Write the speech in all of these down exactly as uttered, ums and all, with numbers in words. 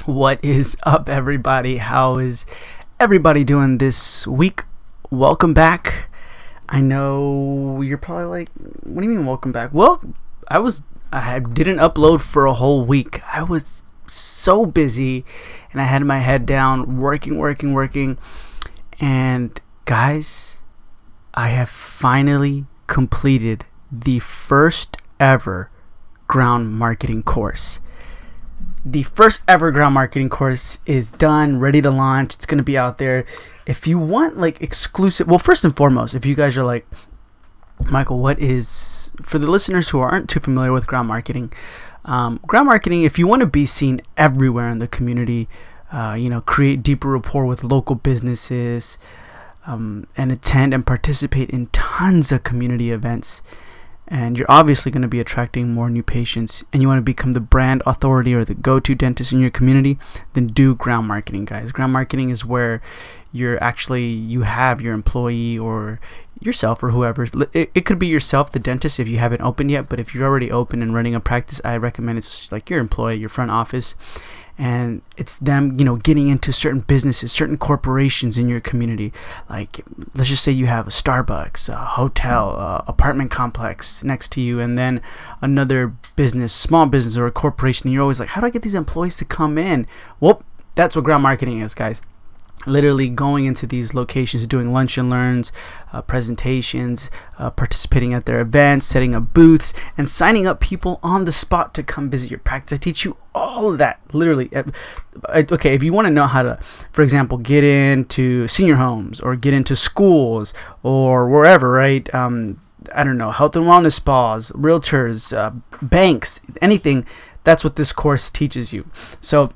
What is up, everybody? How is everybody doing this week? Welcome back. I know you're probably like, what do you mean welcome back? Well, I was I didn't upload for a whole week. I was so busy and I had my head down working, working, working. And guys, I have finally completed the first ever ground marketing course. The first ever ground marketing course is done, ready to launch. It's going to be out there. If you want like exclusive, well, first and foremost, if you guys are like, Michael, what is, for the listeners who aren't too familiar with ground marketing, um, ground marketing, if you want to be seen everywhere in the community, uh, you know, create deeper rapport with local businesses, um, and attend and participate in tons of community events. And you're obviously going to be attracting more new patients, and you want to become the brand authority or the go-to dentist in your community, then do ground marketing, guys. Ground marketing is where you're actually, you have your employee or yourself or whoever. It, it could be yourself, the dentist, if you haven't opened yet, but if you're already open and running a practice, I recommend it's like your employee, your front office. And it's them, you know, getting into certain businesses, certain corporations in your community. Like, let's just say you have a Starbucks, a hotel, a apartment complex next to you, and then another business, small business or a corporation. And you're always like, how do I get these employees to come in? Well, that's what ground marketing is, guys. Literally going into these locations, doing lunch and learns, uh, presentations, uh, participating at their events, setting up booths, and signing up people on the spot to come visit your practice. I teach you all of that, literally. Okay, if you want to know how to, for example, get into senior homes or get into schools or wherever, right? Um, I don't know, health and wellness spas, realtors, uh, banks, anything. That's what this course teaches you. So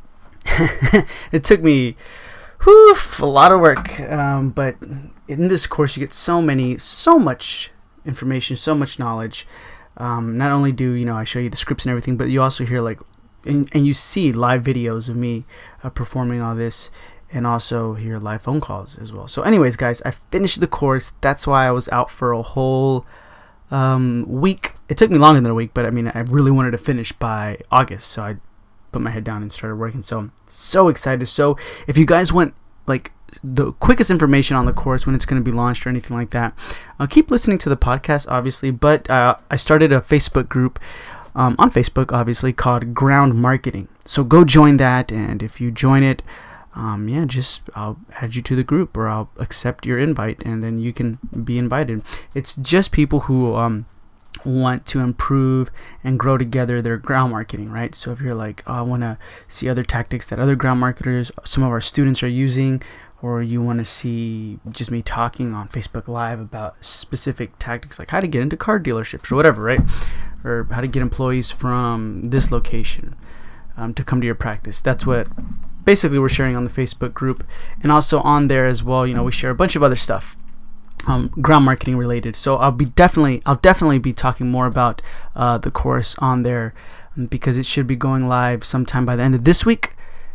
it took me Whew, a lot of work, um, but in this course you get so many, so much information, so much knowledge. Um, not only do you know I show you the scripts and everything, but you also hear like, and, and you see live videos of me uh, performing all this, and also hear live phone calls as well. So, anyways, guys, I finished the course. That's why I was out for a whole um, week. It took me longer than a week, but I mean, I really wanted to finish by August, so I put my head down and started working. So I'm so excited. So if you guys want like the quickest information on the course, when it's going to be launched or anything like that, uh, keep listening to the podcast, obviously. But uh, I started a Facebook group um, on Facebook, obviously, called Ground Marketing. So go join that, and if you join it, um, yeah, just I'll add you to the group, or I'll accept your invite, and then you can be invited. It's just people who um want to improve and grow together their ground marketing, right? So if you're like, oh, I want to see other tactics that other ground marketers, some of our students are using, or you want to see just me talking on Facebook Live about specific tactics, like how to get into car dealerships or whatever, right? Or how to get employees from this location um, to come to your practice. That's what basically we're sharing on the Facebook group. And also on there as well, you know, we share a bunch of other stuff. Um, ground marketing related. So I'll be definitely I'll definitely be talking more about uh, the course on there, because it should be going live sometime by the end of this week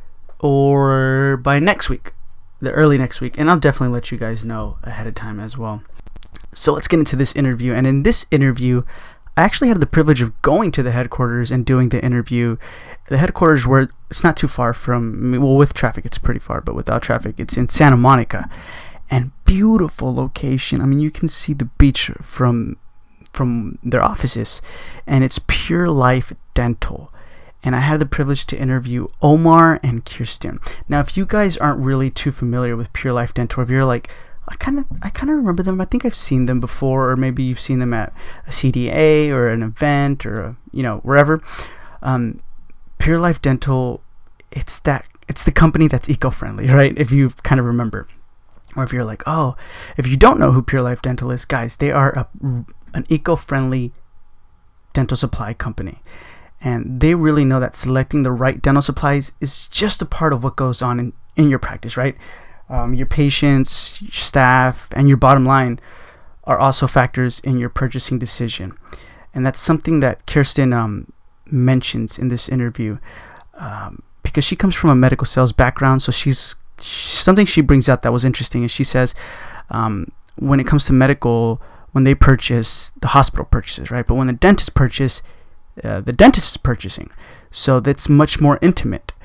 or by next week, the early next week, and I'll definitely let you guys know ahead of time as well. So let's get into this interview. And in this interview, I actually had the privilege of going to the headquarters and doing the interview. The headquarters were, it's not too far from, well, with traffic it's pretty far, but without traffic it's in Santa Monica. And beautiful location. I mean, you can see the beach from from their offices, and it's Pure Life Dental. And I had the privilege to interview Omar and Kirsten. Now, if you guys aren't really too familiar with Pure Life Dental, if you're like, I kind of I kind of remember them. I think I've seen them before, or maybe you've seen them at a C D A or an event, or a, you know, wherever. Um, Pure Life Dental, it's that it's the company that's eco-friendly, right? If you kind of remember. Or if you're like, oh, if you don't know who Pure Life Dental is, guys, they are a, an eco-friendly dental supply company. And they really know that selecting the right dental supplies is just a part of what goes on in, in your practice, right? Um, your patients, your staff, and your bottom line are also factors in your purchasing decision. And that's something that Kirsten um, mentions in this interview, um, because she comes from a medical sales background, so she's something she brings out that was interesting, is she says um, when it comes to medical, when they purchase, the hospital purchases, right? But when the dentist purchase, uh, the dentist is purchasing. So that's much more intimate.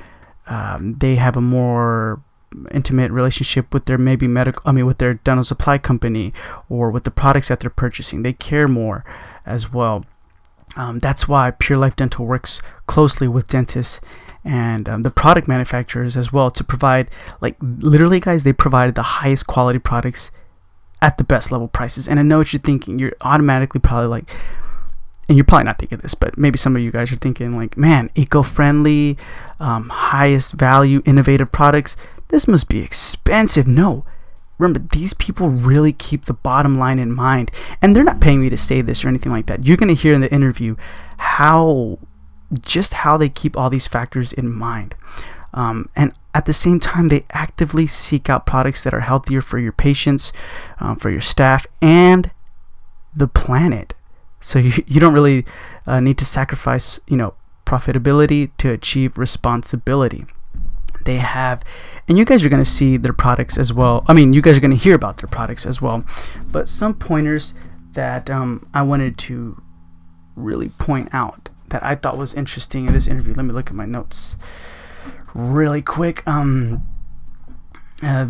um, they have a more intimate relationship with their maybe medical I mean with their dental supply company or with the products that they're purchasing. They care more as well. Um, that's why Pure Life Dental works closely with dentists and um, the product manufacturers as well to provide, like, literally, guys, they provide the highest quality products at the best level prices. And I know what you're thinking. You're automatically probably like, and you're probably not thinking this, but maybe some of you guys are thinking like, man, eco-friendly, um, highest value, innovative products. This must be expensive. No. Remember, these people really keep the bottom line in mind. And they're not paying me to say this or anything like that. You're going to hear in the interview how, just how they keep all these factors in mind. Um, and at the same time, they actively seek out products that are healthier for your patients, um, for your staff, and the planet. So you, you don't really uh, need to sacrifice, you know, profitability to achieve responsibility. They have, and you guys are going to see their products as well. I mean, you guys are going to hear about their products as well. But some pointers that um, I wanted to really point out that I thought was interesting in this interview. Let me look at my notes really quick. Um, uh,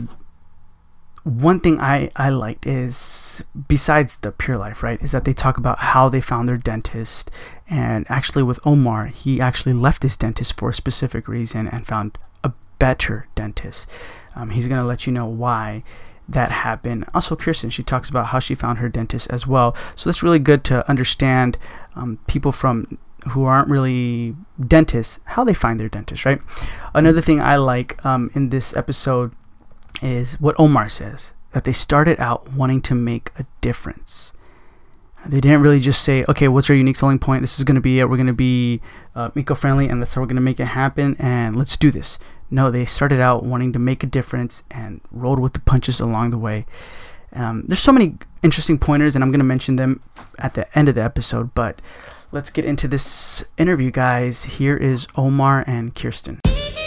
one thing I, I liked is, besides the Pure Life, right, is that they talk about how they found their dentist. And actually with Omar, he actually left his dentist for a specific reason and found a better dentist. Um, he's going to let you know why that happened. Also, Kirsten, she talks about how she found her dentist as well. So that's really good to understand um, people from who aren't really dentists, how they find their dentist, right? Another thing I like um, in this episode is what Omar says, that they started out wanting to make a difference. They didn't really just say, okay, what's our unique selling point? This is going to be it. We're going to be uh, eco-friendly, and that's how we're going to make it happen, and let's do this. No, they started out wanting to make a difference and rolled with the punches along the way. Um, there's so many interesting pointers, and I'm going to mention them at the end of the episode, but let's get into this interview, guys. Here is Omar and Kirsten.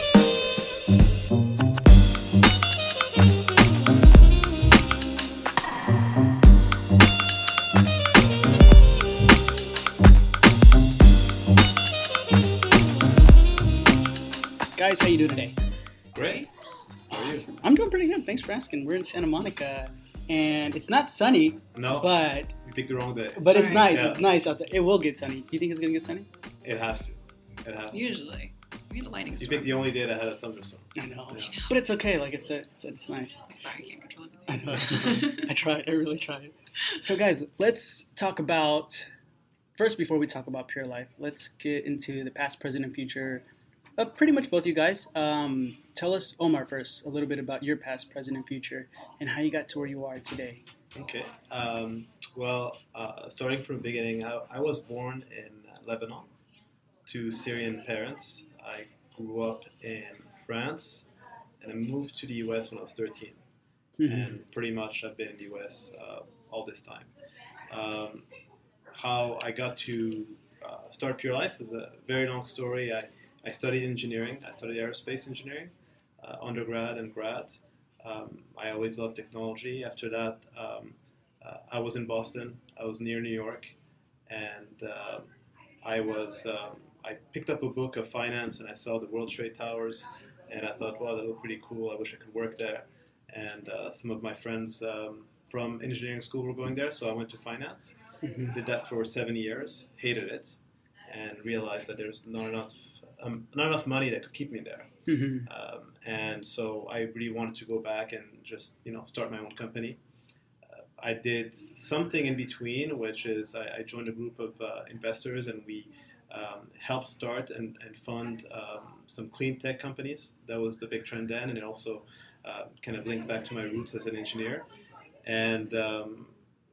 Guys, how you doing today? Great. How are you? I'm doing pretty good. Thanks for asking. We're in Santa Monica, and it's not sunny. No, but you picked the wrong day. but it's Sorry. nice. Yeah. It's nice outside. It will get sunny. Do you think it's gonna get sunny? It has to. It has to. Usually. We get a lightning You storm. picked the only day that had a thunderstorm. I know, Yeah. but it's okay. Like it's a, it's a, it's nice. I'm sorry, I can't control I everything. know. I tried. I really tried. So, guys, let's talk about first before we talk about Pure Life. Let's get into the past, present, and future. Uh, pretty much both you guys. Um, tell us, Omar, first a little bit about your past, present, and future, and how you got to where you are today. Okay. Um, well, uh, starting from the beginning, I, I was born in Lebanon to Syrian parents. I grew up in France, and I moved to the U S when I was thirteen. Mm-hmm. And pretty much I've been in the U S uh, all this time. Um, how I got to uh, start Pure Life is a very long story. I, I studied engineering. I studied aerospace engineering, uh, undergrad and grad. Um, I always loved technology. After that, um, uh, I was in Boston. I was near New York, and uh, I was um, I picked up a book of finance, and I saw the World Trade Towers, and I thought, wow, that looked pretty cool. I wish I could work there. And uh, some of my friends um, from engineering school were going there, so I went to finance. Mm-hmm. Did that for seven years, hated it, and realized that there's not enough um, not enough money that could keep me there. Mm-hmm. Um, and so I really wanted to go back and just, you know, start my own company. Uh, I did something in between, which is I, I joined a group of uh, investors, and we um, helped start and, and fund um, some clean tech companies. That was the big trend then, and it also uh, kind of linked back to my roots as an engineer. And um,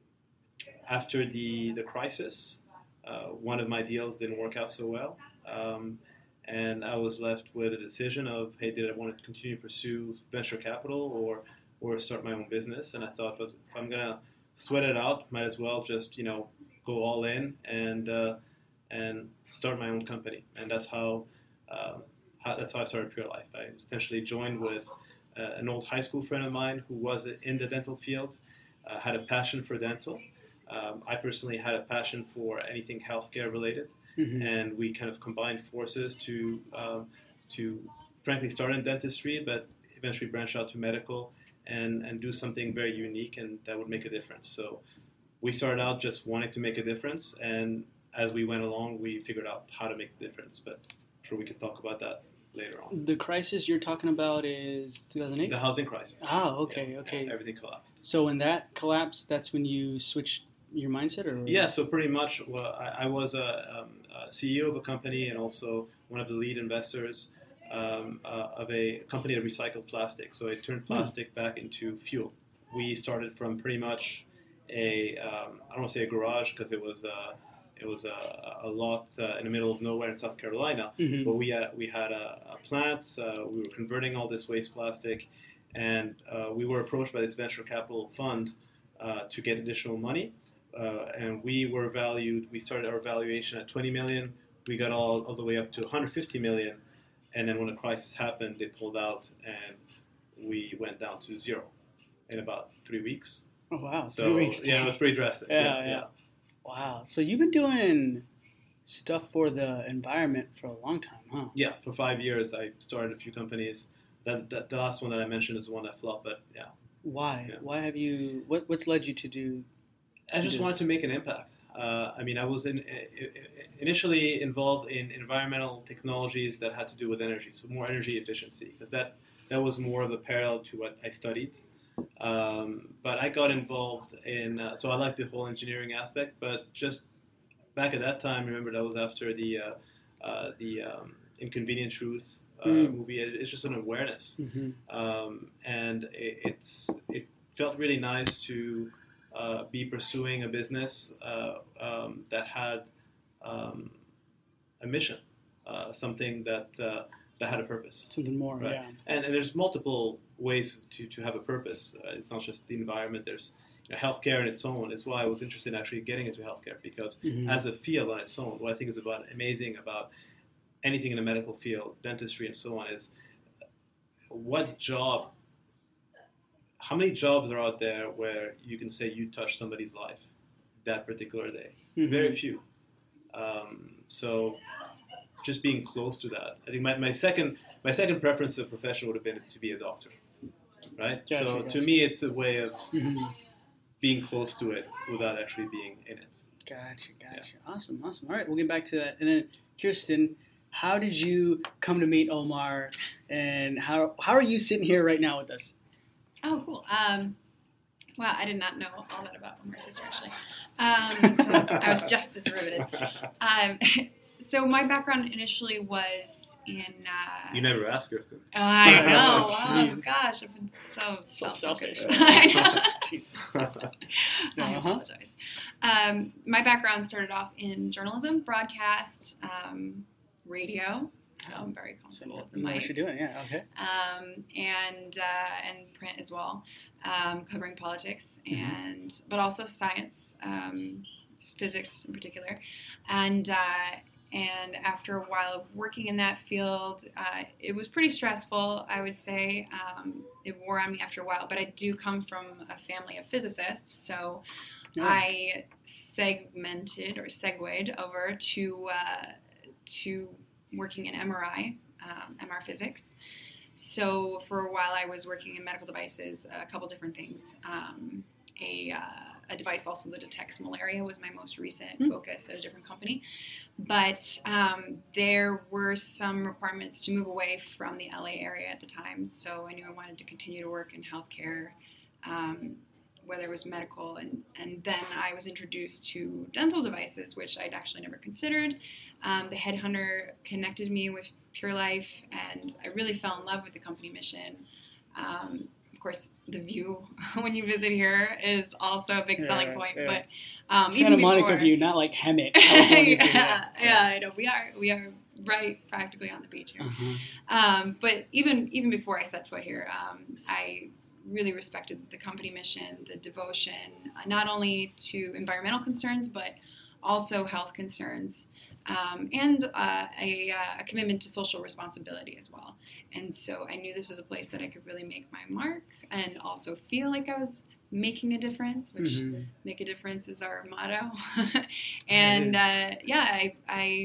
after the, the crisis, uh, one of my deals didn't work out so well. Um, And I was left with a decision of, hey, did I want to continue to pursue venture capital or or start my own business? And I thought, if I'm going to sweat it out, might as well just, you know, go all in and uh, and start my own company. And that's how, uh, how that's how I started Pure Life. I essentially joined with uh, an old high school friend of mine who was in the dental field, uh, had a passion for dental. Um, I personally had a passion for anything healthcare related. Mm-hmm. And we kind of combined forces to um, to frankly start in dentistry, but eventually branch out to medical and, and do something very unique and that would make a difference. So we started out just wanting to make a difference, and as we went along, we figured out how to make a difference. But I'm sure we could talk about that later on. The crisis you're talking about is two thousand eight? The housing crisis. Ah, okay, yeah, okay. Yeah, everything collapsed. So when that collapsed, that's when you switched your mindset? Or Yeah, so pretty much well, I, I was a, um, a C E O of a company and also one of the lead investors um, uh, of a company that recycled plastic. So it turned plastic hmm. back into fuel. We started from pretty much a, um, I don't want to say a garage because it was uh, it was a, a lot uh, in the middle of nowhere in South Carolina, mm-hmm. but we had, we had a, a plant, uh, we were converting all this waste plastic, and uh, we were approached by this venture capital fund uh, to get additional money. Uh, and we were valued, we started our valuation at twenty million, we got all, all the way up to one hundred fifty million, and then when the crisis happened, they pulled out, and we went down to zero in about three weeks. Oh, wow. So, three weeks. yeah, it was pretty drastic. Yeah, yeah, yeah. yeah. Wow. So you've been doing stuff for the environment for a long time, huh? Yeah, for five years, I started a few companies. That, that the last one that I mentioned is the one that flopped, but yeah. Why? Yeah. Why have you, what, what's led you to do I just wanted to make an impact. Uh, I mean, I was in, initially involved in environmental technologies that had to do with energy, so more energy efficiency, because that, that was more of a parallel to what I studied. Um, but I got involved in, uh, so I like the whole engineering aspect, but just back at that time, remember that was after the uh, uh, the um, Inconvenient Truth uh, mm. movie. It, it's just an awareness, mm-hmm. um, and it, it's it felt really nice to uh, be pursuing a business uh, um, that had um, a mission, uh, something that uh, that had a purpose, something more, right? Yeah. And, and there's multiple ways to, to have a purpose. Uh, it's not just the environment. There's you know, healthcare in its own. It's why I was interested in actually getting into healthcare, because mm-hmm. as a field on its own, what I think is about amazing about anything in the medical field, dentistry and so on, is what job, how many jobs are out there where you can say you touched somebody's life that particular day? Mm-hmm. Very few. Um, so just being close to that. I think my, my second my second preference as a profession would have been to be a doctor. Right? Gotcha, so gotcha. to me, it's a way of mm-hmm. being close to it without actually being in it. Gotcha, gotcha. Yeah. Awesome, awesome. All right, we'll get back to that. And then, Kirsten, how did you come to meet Omar, and how how are you sitting here right now with us? Oh, cool. Um, wow, I did not know all that about Omar's sister, actually. Um, so I, was, I was just as riveted. Um, so my background initially was in... Uh, you never asked, Kirsten. I know. Oh, Jeez. gosh, I've been so, So self-focused. selfish. I know. Jesus. I Uh-huh. apologize. Um, my background started off in journalism, broadcast, um, radio. So I'm very comfortable with the You know mic. what you're doing, yeah, okay. Um, and uh, and print as well, um, covering politics Mm-hmm. and but also science, um, physics in particular, and uh, and after a while of working in that field, uh, it was pretty stressful, I would say. Um, it wore on me after a while, but I do come from a family of physicists, so Yeah. I segmented or segued over to uh, to working in M R I, um, M R physics. So for a while I was working in medical devices, a couple different things. Um, a, uh, a device also that detects malaria was my most recent Mm. focus at a different company. But um, there were some requirements to move away from the L A area at the time, so I knew I wanted to continue to work in healthcare, um, whether it was medical, and, and then I was introduced to dental devices, which I'd actually never considered. Um, the headhunter connected me with Pure Life, and I really fell in love with the company mission. Um, of course, the view when you visit here is also a big Yeah, selling point. yeah. But um, Santa even Monica before, view, not like Hemet. California view. yeah, yeah, I know we are we are right practically on the beach here. Uh-huh. Um, but even even before I set foot here, um, I really respected the company mission, the devotion, uh, not only to environmental concerns, but also health concerns, um, and uh, a, uh, a commitment to social responsibility as well. And so I knew this was a place that I could really make my mark and also feel like I was making a difference, which Mhm. make a difference is our motto. And uh, yeah, I, I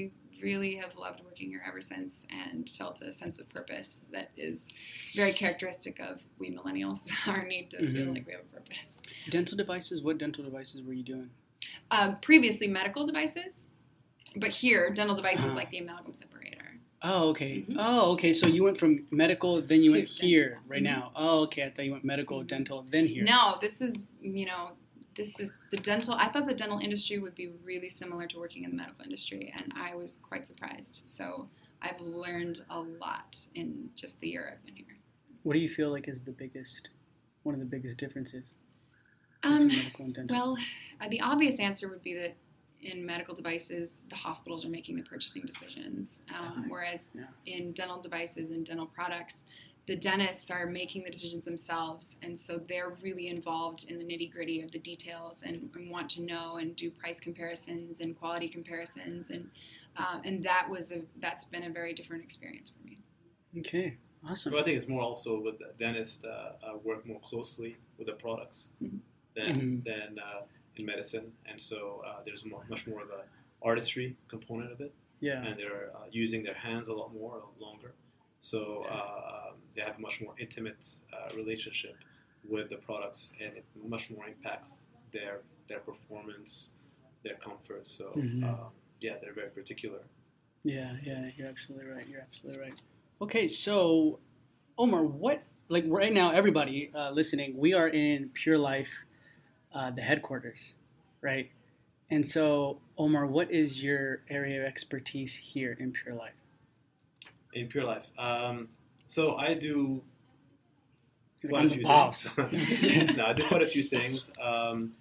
really have loved working here ever since and felt a sense of purpose that is very characteristic of we millennials, our need to mm-hmm. feel like we have a purpose. Dental devices, what dental devices were you doing? Uh, previously medical devices, but here dental devices uh-huh. like the amalgam separator. Oh, okay. Mm-hmm. Oh, okay. So you went from medical, then you to went here dental. right mm-hmm. now. Oh, okay. I thought you went medical, mm-hmm. dental, then here. No, this is, you know, this is the dental. I thought the dental industry would be really similar to working in the medical industry, and I was quite surprised. So I've learned a lot in just the year I've been here. What do you feel like is the biggest, one of the biggest differences um, between medical and dental? Well, uh, the obvious answer would be that in medical devices, the hospitals are making the purchasing decisions, um, whereas yeah. in dental devices and dental products, the dentists are making the decisions themselves, and so they're really involved in the nitty-gritty of the details and, and want to know and do price comparisons and quality comparisons, and uh, and that was a that's been a very different experience for me. Okay, awesome. Well, I think it's more also with the dentists uh, uh, work more closely with the products mm-hmm. than mm-hmm. than uh, in medicine, and so uh, there's more, much more of a artistry component of it. Yeah, and they're uh, using their hands a lot more, a lot longer. So uh, um, they have a much more intimate uh, relationship with the products, and it much more impacts their their performance, their comfort. So mm-hmm. uh, yeah, they're very particular. Yeah, yeah, you're absolutely right. You're absolutely right. Okay, so Omar, what like right now, everybody uh, listening, we are in Pure Life, uh, the headquarters, right? And so, Omar, what is your area of expertise here in Pure Life? In Pure Life, um, so I do quite I'm a few boss. things. No, I do quite a few things. Um,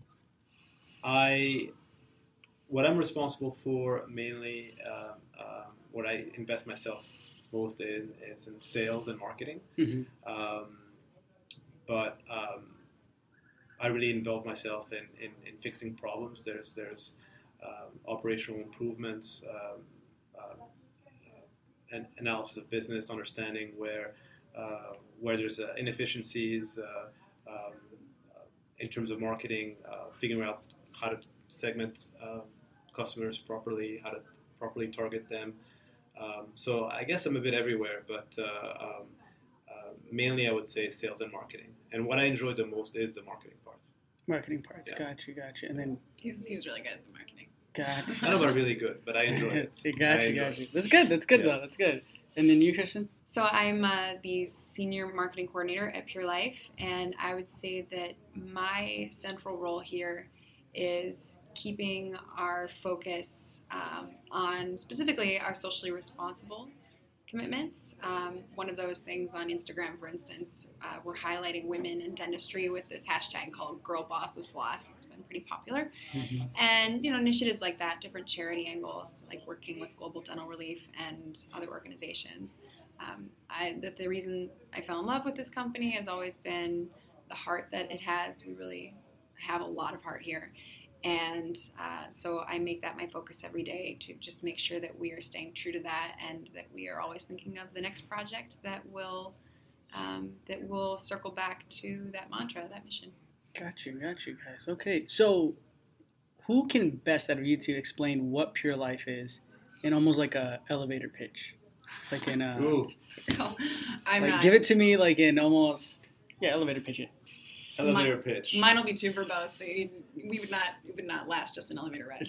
I what I'm responsible for mainly, um, um, what I invest myself most in is in sales and marketing. Mm-hmm. Um, but um, I really involve myself in, in, in fixing problems. There's there's um, operational improvements. Um, uh, An analysis of business, understanding where uh, where there's uh, inefficiencies uh, um, uh, in terms of marketing, uh, figuring out how to segment uh, customers properly, how to properly target them. Um, so I guess I'm a bit everywhere, but uh, um, uh, mainly I would say sales and marketing. And what I enjoy the most is the marketing part. Marketing parts, yeah. gotcha, gotcha. And then he's he's really good at the marketing. Gotcha. I don't know about really good, but I enjoy it. Gotcha, gotcha. That's good. That's good, yes. though. That's good. And then you, Kristen? So I'm uh, the senior marketing coordinator at Pure Life, and I would say that my central role here is keeping our focus um, on specifically our socially responsible commitments. Um, one of those things on Instagram, for instance, uh, we're highlighting women in dentistry with this hashtag called Girl Boss with Floss. It's been pretty popular. Mm-hmm. And, you know, initiatives like that, different charity angles, like working with Global Dental Relief and other organizations. Um, I, the, the reason I fell in love with this company has always been the heart that it has. We really have a lot of heart here. And uh, so I make that my focus every day to just make sure that we are staying true to that and that we are always thinking of the next project that will um, that will circle back to that mantra, that mission. Got you, got you guys. Okay, so who can best out of you two explain what Pure Life is in almost like a elevator pitch? Like in a... Ooh. No, I'm like not. Give it to me like in almost... Yeah, elevator pitch it. Elevator mine, pitch. Mine will be too verbose, so you, we would not we would not last just an elevator ride.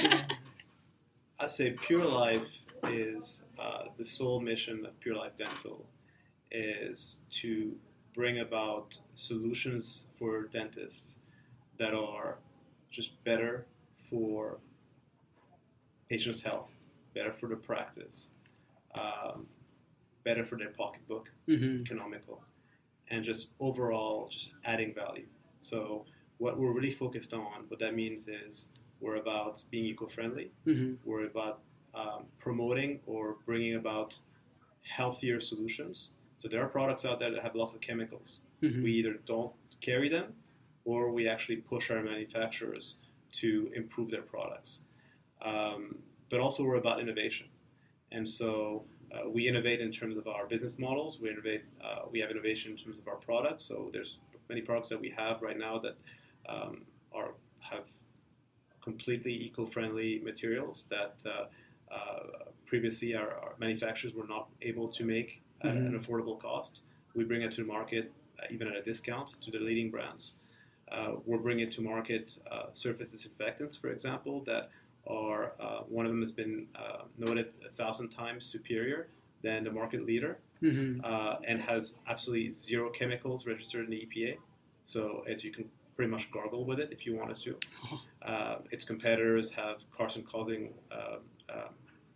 I say Pure Life is uh, the sole mission of Pure Life Dental is to bring about solutions for dentists that are just better for patients' health, better for the practice, um, better for their pocketbook, mm-hmm. economical, and just overall just adding value. So what we're really focused on, what that means is we're about being eco-friendly. Mm-hmm. We're about um, promoting or bringing about healthier solutions. So there are products out there that have lots of chemicals. Mm-hmm. We either don't carry them or we actually push our manufacturers to improve their products. Um, but also we're about innovation. And so uh, we innovate in terms of our business models. We innovate. Uh, we have innovation in terms of our products. So there's many products that we have right now that um, are have completely eco-friendly materials that uh, uh, previously our, our manufacturers were not able to make at Mhm. an affordable cost. We bring it to market uh, even at a discount to the leading brands. Uh, we're bringing to market uh, surface disinfectants, for example, that are, uh, one of them has been uh, noted a thousand times superior than the market leader, Mm-hmm. uh, and has absolutely zero chemicals registered in the E P A. So it, you can pretty much gargle with it if you wanted to. Uh, its competitors have carcin-causing uh, uh,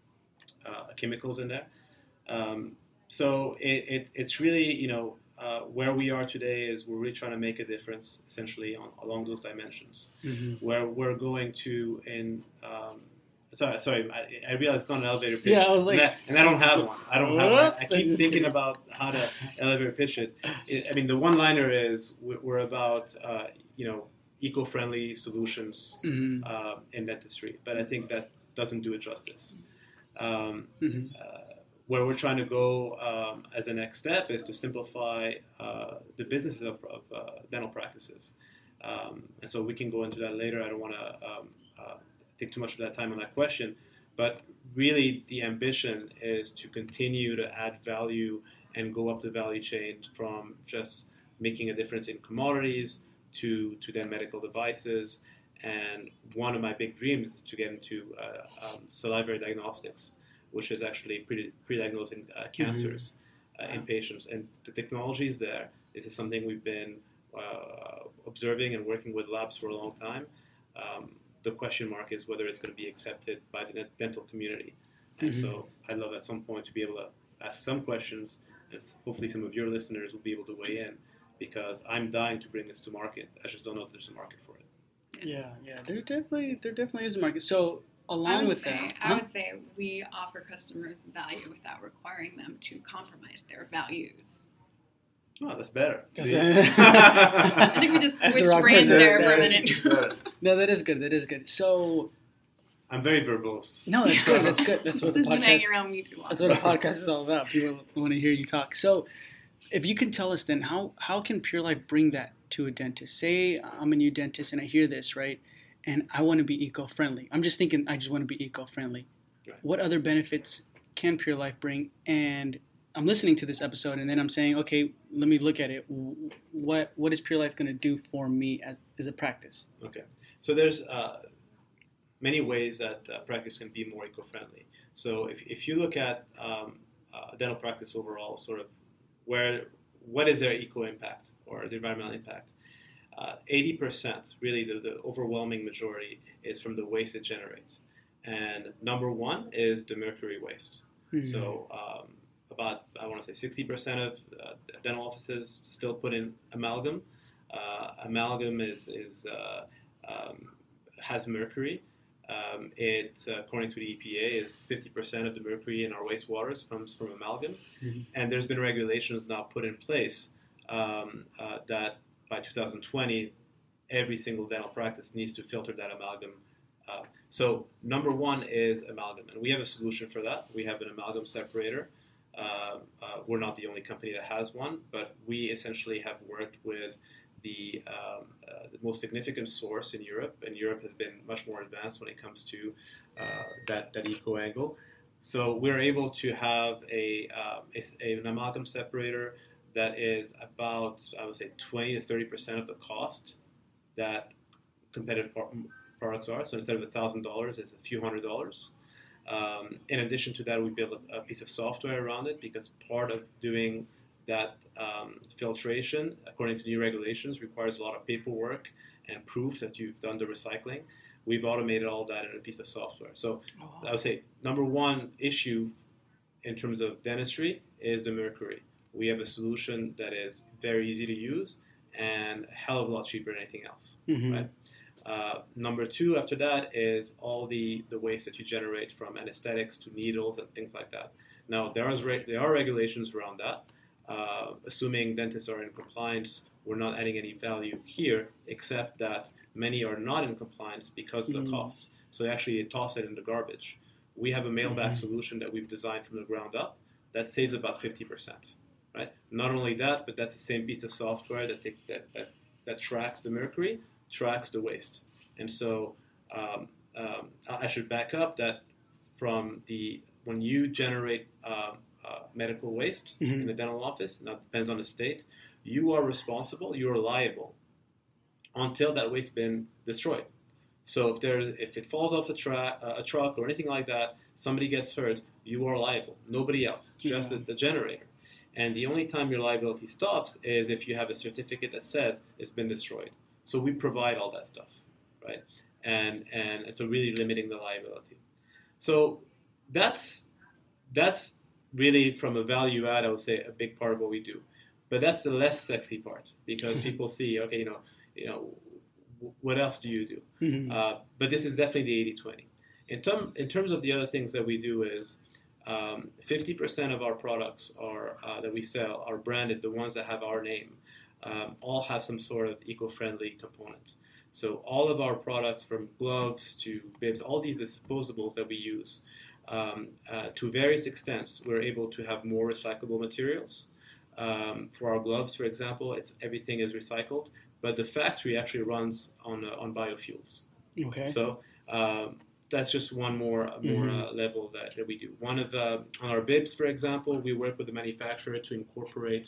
uh, chemicals in there. Um, so it, it, it's really, you know, uh, where we are today is we're really trying to make a difference, essentially, on, along those dimensions. Mm-hmm. Where we're going to in, um, sorry, sorry, I, I realize it's not an elevator pitch. Yeah, I was like, and I, and I don't have one. I don't have one. I, I keep Just thinking kidding. about how to elevator pitch it. it I mean, the one-liner is we're, we're about, uh, you know, eco-friendly solutions Mm-hmm. uh, in dentistry, but I think that doesn't do it justice. Um, Mm-hmm. uh, where we're trying to go um, as a next step is to simplify uh, the businesses of, of uh, dental practices. Um, and so we can go into that later. I don't want to um, uh, take too much of that time on that question. But really, the ambition is to continue to add value and go up the value chain from just making a difference in commodities to, to then medical devices. And one of my big dreams is to get into uh, um, salivary diagnostics, which is actually pre- pre-diagnosing uh, cancers mm-hmm. uh, in patients. And the technology is there. This is something we've been uh, observing and working with labs for a long time. Um, the question mark is whether it's going to be accepted by the dental community. And mm-hmm. so I'd love at some point to be able to ask some questions, and hopefully some of your listeners will be able to weigh in, because I'm dying to bring this to market. I just don't know if there's a market for it. Yeah, yeah, there definitely there definitely is a market. So along with say, that, I huh? would say we offer customers value without requiring them to compromise their values. Oh, that's better. I think we just That's the switched wrong brains person. there for a That is- minute. No, that is good. That is good. So I'm very verbose. no, that's good. That's good. That's what This the has been hanging podcast. around me too long. That's what a podcast is all about. People want to hear you talk. So, if you can tell us then, how how can Pure Life bring that to a dentist? Say I'm a new dentist and I hear this, right? And I want to be eco-friendly. I'm just thinking I just want to be eco-friendly. Right. What other benefits can Pure Life bring? And I'm listening to this episode and then I'm saying, okay, let me look at it. What what is Pure Life going to do for me as, as a practice? Okay. So there's uh, many ways that uh, practice can be more eco-friendly. So if, if you look at um, uh, dental practice overall, sort of where what is their eco impact or the environmental impact? Uh, eighty percent, really the, the overwhelming majority, is from the waste it generates. And number one is the mercury waste. Mm-hmm. So um, about, I want to say sixty percent of uh, dental offices still put in amalgam. Uh, amalgam is, is uh, um, has mercury. Um, it, uh, according to the E P A, is fifty percent of the mercury in our wastewaters comes from amalgam. Mm-hmm. And there's been regulations now put in place um, uh, that by two thousand twenty, every single dental practice needs to filter that amalgam. Uh, so number one is amalgam, and we have a solution for that. We have an amalgam separator. Uh, uh, we're not the only company that has one, but we essentially have worked with the, um, uh, the most significant source in Europe, and Europe has been much more advanced when it comes to uh, that, that eco angle. So we're able to have a, uh, a an amalgam separator that is about, I would say, twenty to thirty percent of the cost that competitive par- products are. So instead of one thousand dollars, it's a few hundred dollars. Um, in addition to that, we build a, a piece of software around it, because part of doing that um, filtration, according to new regulations, requires a lot of paperwork and proof that you've done the recycling. We've automated all that in a piece of software. So oh, wow. I would say number one issue in terms of dentistry is the mercury. We have a solution that is very easy to use and a hell of a lot cheaper than anything else, mm-hmm. right? Uh, number two after that is all the, the waste that you generate from anesthetics to needles and things like that. Now, there, is re- there are regulations around that. Uh, assuming dentists are in compliance, we're not adding any value here, except that many are not in compliance because of the mm-hmm. cost. So actually, toss it in the garbage. We have a mail-back mm-hmm. solution that we've designed from the ground up that saves about fifty percent. Right? Not only that, but that's the same piece of software that, take, that, that, that tracks the mercury, tracks the waste. And so um, um, I should back up that from the when you generate uh, uh, medical waste Mhm. in the dental office. Now, it depends on the state. You are responsible. You are liable until that waste bin destroyed. So if there if it falls off a, tra- uh, a truck or anything like that, somebody gets hurt, you are liable. Nobody else, just Yeah. the, the generator. And the only time your liability stops is if you have a certificate that says it's been destroyed. So we provide all that stuff, right? And and it's a really limiting the liability. So that's that's really from a value add, I would say, a big part of what we do. But that's the less sexy part because people see, okay, you know, you know, what else do you do? Mhm. Uh, but this is definitely the eighty twenty. In, term, in terms of the other things that we do is um, fifty percent of our products are uh, that we sell are branded, the ones that have our name, um, all have some sort of eco-friendly component. So all of our products, from gloves to bibs, all these disposables that we use, um, uh, to various extents, we're able to have more recyclable materials. Um, for our gloves, for example, it's everything is recycled, but the factory actually runs on uh, on biofuels. Okay. So um, that's just one more more Mhm. uh, level that, that we do. One of uh, on our bibs, for example, we work with the manufacturer to incorporate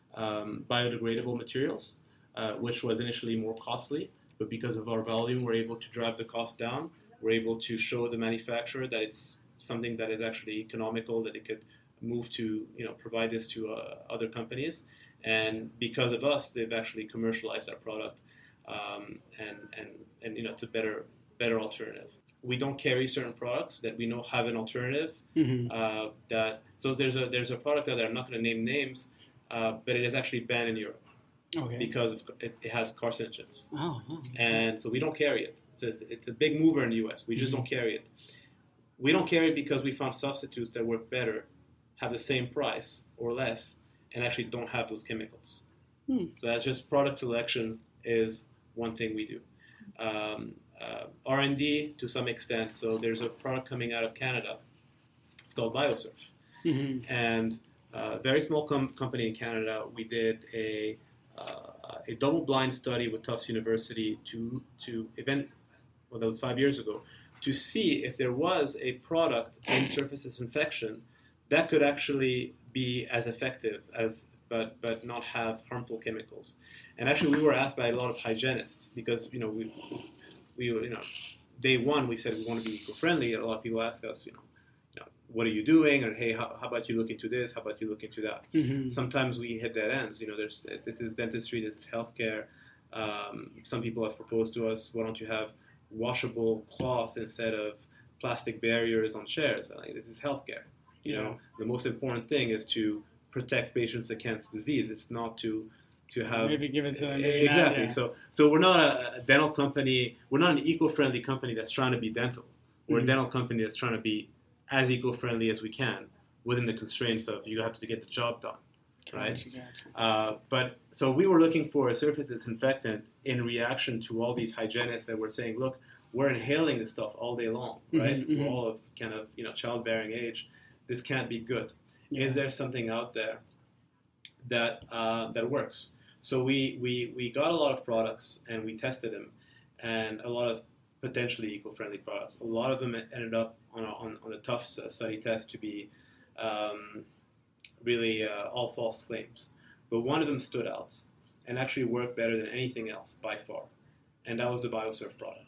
um, biodegradable materials, uh, which was initially more costly, but because of our volume, we're able to drive the cost down. We're able to show the manufacturer that it's something that is actually economical, that it could move to, you know, provide this to uh, other companies. And because of us, they've actually commercialized our product, um, and, and, and, you know, it's a better better alternative. We don't carry certain products that we know have an alternative. Mhm. Uh, that so there's a there's a product out there, I'm not going to name names, uh, but it is actually banned in Europe Okay. because of, it, it has carcinogens. Oh. oh, okay. And so we don't carry it. It's a, it's a big mover in the U S. We just Mhm. don't carry it. We don't carry it because we found substitutes that work better, have the same price or less, and actually don't have those chemicals. Hmm. So that's just product selection is one thing we do. Um, uh, R and D to some extent. So there's a product coming out of Canada. It's called BioSurf. Mhm. And a very small com- company in Canada, we did a uh, a double-blind study with Tufts University to to event, well, that was five years ago, to see if there was a product in surface disinfection that could actually be as effective as, but but not have harmful chemicals. And actually, we were asked by a lot of hygienists because, you know, we we you know day one we said we want to be eco-friendly, and a lot of people ask us, you know, you know, what are you doing? Or hey, how, how about you look into this? How about you look into that? Mhm. Sometimes we hit dead ends. You know, there's this is dentistry, this is healthcare. Um, some people have proposed to us, why don't you have washable cloth instead of plastic barriers on chairs? Like, this is healthcare. You know, the most important thing is to protect patients against disease. It's not to to have Maybe give it to them. Maybe not, exactly. yeah. So so we're not a, a dental company. We're not an eco-friendly company that's trying to be dental. We're Mhm. a dental company that's trying to be as eco-friendly as we can within the constraints of you have to get the job done. Right. Gotcha, gotcha. Uh, but so we were looking for a surface disinfectant in reaction to all these hygienists that were saying, look, we're inhaling this stuff all day long, right? Mhm, mhm. We're all of kind of, you know, childbearing age. This can't be good. Yeah. Is there something out there that uh, that works? So we, we, we got a lot of products and we tested them, and a lot of potentially eco-friendly products. A lot of them ended up on a, on, on the Tufts uh, study test to be um, really uh, all false claims. But one of them stood out and actually worked better than anything else by far, and that was the BioSurf product.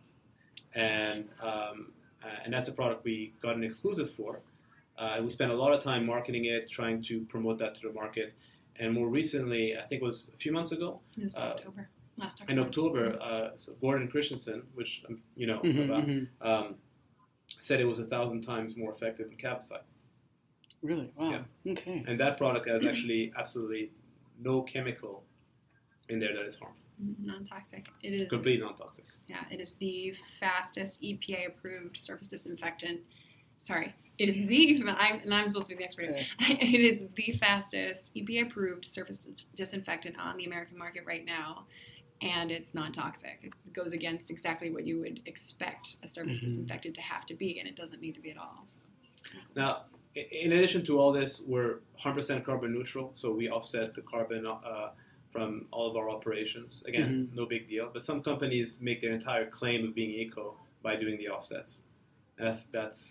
And um, uh, and that's a product we got an exclusive for. Uh, we spent a lot of time marketing it, trying to promote that to the market. And more recently, I think it was a few months ago, It was Uh, October, last in October. October, uh, so Gordon Christensen, which um, you know Mhm, about, mhm. um, said it was a thousand times more effective than Capicide. Really? Wow. Yeah. Okay. And that product has actually absolutely no chemical in there that is harmful. Non-toxic. It is. Completely non-toxic. Yeah, it is the fastest E P A-approved surface disinfectant. Sorry, it is the. I'm, and I'm supposed to be the expert. It is the fastest E P A-approved surface dis- disinfectant on the American market right now, and it's non-toxic. It goes against exactly what you would expect a surface Mhm. disinfectant to have to be, and it doesn't need to be at all. So. Now, i- in addition to all this, we're one hundred percent carbon neutral, so we offset the carbon uh, from all of our operations. Again, Mhm. no big deal. But some companies make their entire claim of being eco by doing the offsets. And that's that's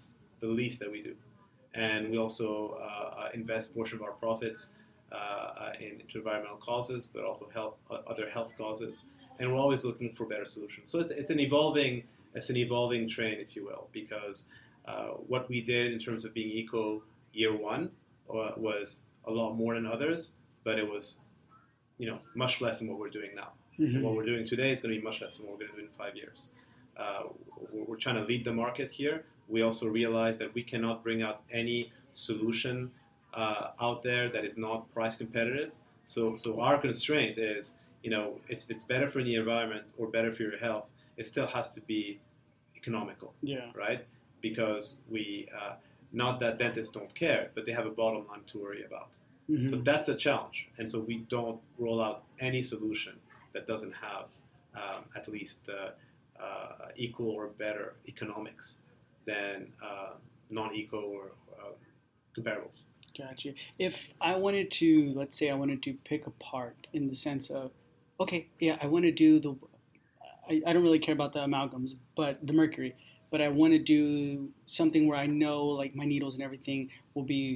the least that we do. And we also uh, invest a portion of our profits uh, uh, in, into environmental causes, but also health, uh, other health causes. And we're always looking for better solutions. So it's, it's an evolving, it's an evolving train, if you will, because uh, what we did in terms of being eco year one uh, was a lot more than others, but it was, you know, much less than what we're doing now. Mm-hmm. And what we're doing today is going to be much less than what we're going to do in five years. Uh, we're trying to lead the market here. We also realize that we cannot bring out any solution uh, out there that is not price competitive. So, so our constraint is, you know, if it's better for the environment or better for your health, it still has to be economical, yeah. right? Because we, uh, not that dentists don't care, but they have a bottom line to worry about. Mm-hmm. So that's the challenge. And so we don't roll out any solution that doesn't have um, at least uh, uh, equal or better economics than uh, non-eco or uh, comparables. Gotcha. If I wanted to, let's say I wanted to pick a part in the sense of, okay, yeah, I want to do the, I, I don't really care about the amalgams, but the mercury, but I want to do something where I know like my needles and everything will be,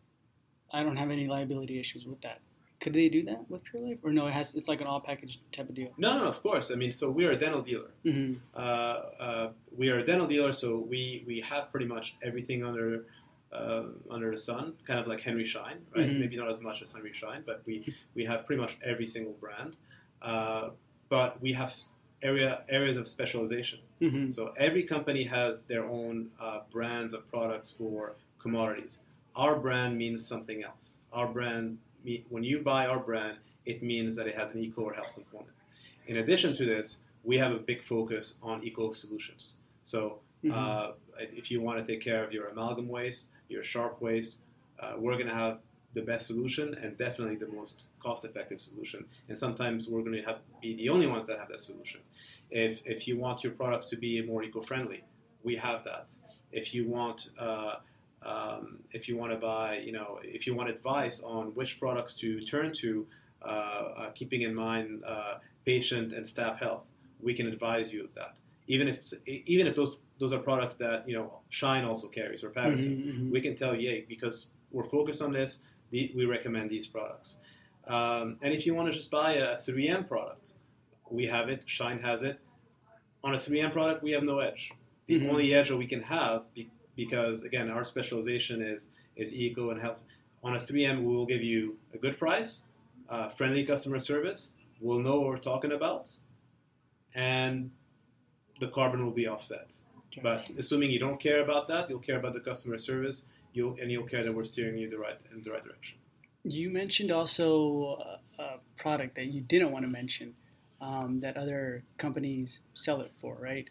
I don't have any liability issues with that. Could they do that with PureLife? Or no, it has, it's like an all package type of deal? No, no, of course. I mean, so we're a dental dealer. Mm-hmm. Uh, uh, we are a dental dealer, so we, we have pretty much everything under uh, under the sun, kind of like Henry Schein, right? Mm-hmm. Maybe not as much as Henry Schein, but we, we have pretty much every single brand. Uh, but we have area areas of specialization. Mm-hmm. So every company has their own uh, brands of products for commodities. Our brand means something else. Our brand, when you buy our brand, it means that it has an eco or health component. In addition to this, we have a big focus on eco solutions. So mm-hmm. uh, if you want to take care of your amalgam waste, your sharp waste, uh, we're going to have the best solution and definitely the most cost-effective solution. And sometimes we're going to have be the only ones that have that solution. If if you want your products to be more eco-friendly, we have that. If you want uh, um, if you want to buy, you know, if you want advice on which products to turn to, uh, uh, keeping in mind uh, patient and staff health, we can advise you of that. Even if even if those those are products that, you know, Shine also carries or Patterson, mm-hmm, mm-hmm. we can tell you, yeah, because we're focused on this, the, we recommend these products. Um, and if you want to just buy a three M product, we have it. Shine has it. On a three M product, we have no edge. The mm-hmm. only edge that we can have, be, because again, our specialization is is eco and health. On a three M, we will give you a good price, uh, friendly customer service. We'll know what we're talking about, and the carbon will be offset. Okay. But assuming you don't care about that, you'll care about the customer service, you'll and you'll care that we're steering you the right in the right direction. You mentioned also a, a product that you didn't want to mention, um, that other companies sell it for, right?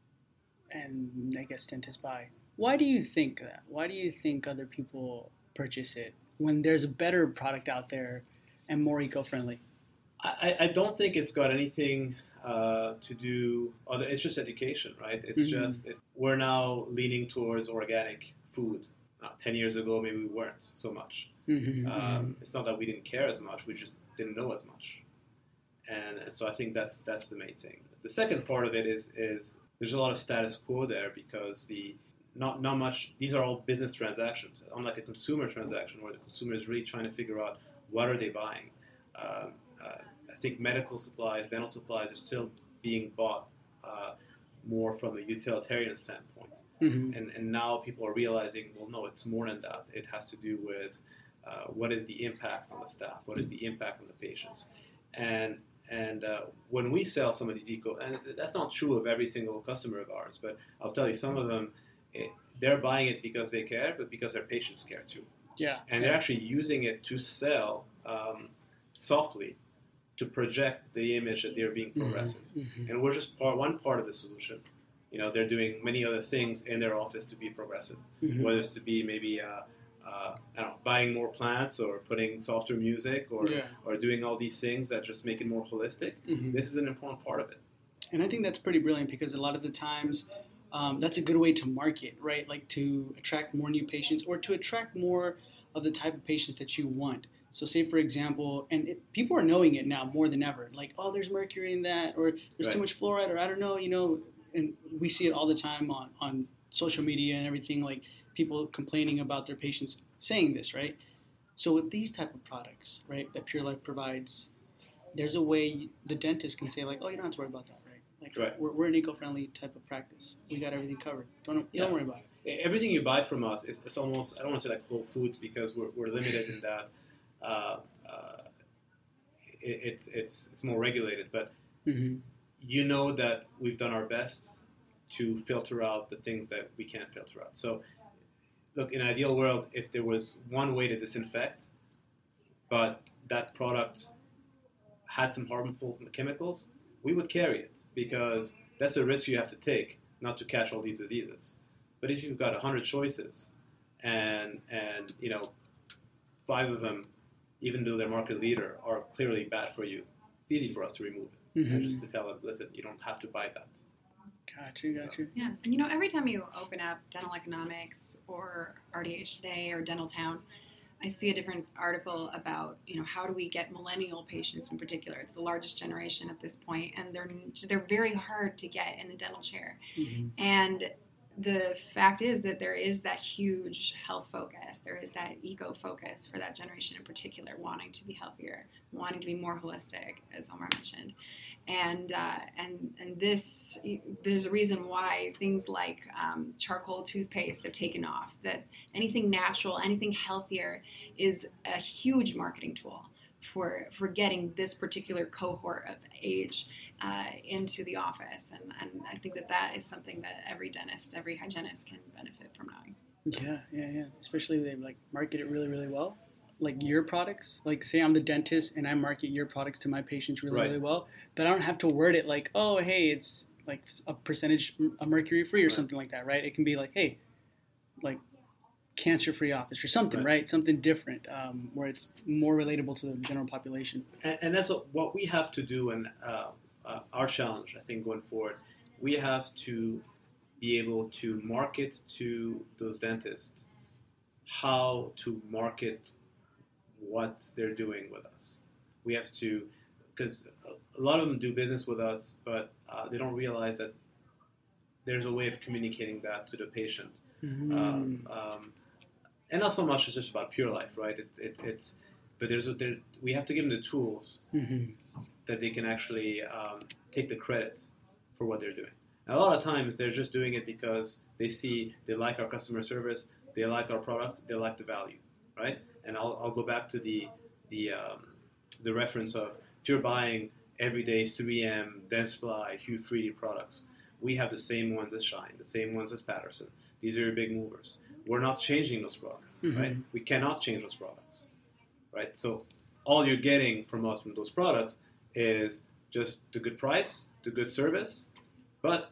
And I guess dentists buy. Why do you think that? Why do you think other people purchase it when there's a better product out there and more eco-friendly? I, I don't think it's got anything uh, to do other. It's just education, right? It's mm-hmm. just it, we're now leaning towards organic food. Uh, Ten years ago, maybe we weren't so much. Mm-hmm. Um, it's not that we didn't care as much; we just didn't know as much. And, and so I think that's that's the main thing. The second part of it is is there's a lot of status quo there because the not not much. These are all business transactions, unlike a consumer transaction where the consumer is really trying to figure out what are they buying. Um, uh, I think medical supplies, dental supplies are still being bought uh, more from a utilitarian standpoint. Mm-hmm. And, and now people are realizing, well, no, it's more than that. It has to do with uh, what is the impact on the staff? What is the impact on the patients? And and uh, when we sell some of these eco, and that's not true of every single customer of ours, but I'll tell you, some of them, it, they're buying it because they care, but because their patients care too. Yeah. And they're actually using it to sell um, softly, to project the image that they're being progressive. Mm-hmm. And we're just part, one part of the solution. You know, they're doing many other things in their office to be progressive, mm-hmm. whether it's to be maybe, uh, uh, I don't know, buying more plants or putting softer music or yeah. or doing all these things that just make it more holistic. Mm-hmm. This is an important part of it. And I think that's pretty brilliant because a lot of the times um, that's a good way to market, right? Like to attract more new patients or to attract more of the type of patients that you want. So say, for example, and it, people are knowing it now more than ever, like, oh, there's mercury in that, or there's right. too much fluoride, or I don't know, you know, and we see it all the time on, on social media and everything. Like, people complaining about their patients saying this, right? So with these type of products, right, that Pure Life provides, there's a way the dentist can say like, oh, you don't have to worry about that, right? Like Right. we're, we're an eco-friendly type of practice. We got everything covered. Don't Yeah. don't worry about it. Everything you buy from us is it's almost, I don't want to say like Whole Foods because we're, we're limited in that uh, uh, it, it's, it's, it's more regulated, but Mm-hmm. you know that we've done our best to filter out the things that we can't filter out. So, look, in an ideal world, if there was one way to disinfect, but that product had some harmful chemicals, we would carry it because that's a risk you have to take, not to catch all these diseases. But if you've got a hundred choices, and and you know, five of them, even though they're market leader, are clearly bad for you, it's easy for us to remove it. Mm-hmm. And just to tell them, listen, you don't have to buy that. Got you, got you. Yeah, and you know, every time you open up Dental Economics or R D H Today or Dental Town, I see a different article about, you know, how do we get millennial patients in particular. It's the largest generation at this point, and they're they're very hard to get in the dental chair. Mm-hmm. And the fact is that there is that huge health focus. There is that eco focus for that generation in particular, wanting to be healthier, wanting to be more holistic, as Omar mentioned. And uh, and and this, there's a reason why things like um, charcoal toothpaste have taken off. That anything natural, anything healthier is a huge marketing tool for for getting this particular cohort of age uh, into the office. And, and I think that that is something that every dentist, every hygienist can benefit from knowing. Yeah, yeah, yeah. Especially if they like market it really, really well. Like your products, like say I'm the dentist and I market your products to my patients really, Right. really well, but I don't have to word it like, oh, hey, it's like a percentage of mercury free or Right. something like that, right? It can be like, hey, like cancer-free office or something, Right. right? Something different um, where it's more relatable to the general population. And, and that's what, what we have to do, and uh, uh, our challenge, I think, going forward, we have to be able to market to those dentists how to market what they're doing with us. We have to, because a lot of them do business with us, but uh, they don't realize that there's a way of communicating that to the patient. Mm-hmm. Um, um, and not so much it's just about Pure Life, right? It, it, it's, but there's a, there, we have to give them the tools Mm-hmm. that they can actually um, take the credit for what they're doing. And a lot of times they're just doing it because they see they like our customer service, they like our product, they like the value, right? And I'll, I'll go back to the the um, the reference of if you're buying everyday three M, Dentsply, Hue three D products, we have the same ones as Shine, the same ones as Patterson. These are your big movers. We're not changing those products, Mm-hmm. right? We cannot change those products, right? So all you're getting from us from those products is just the good price, the good service, but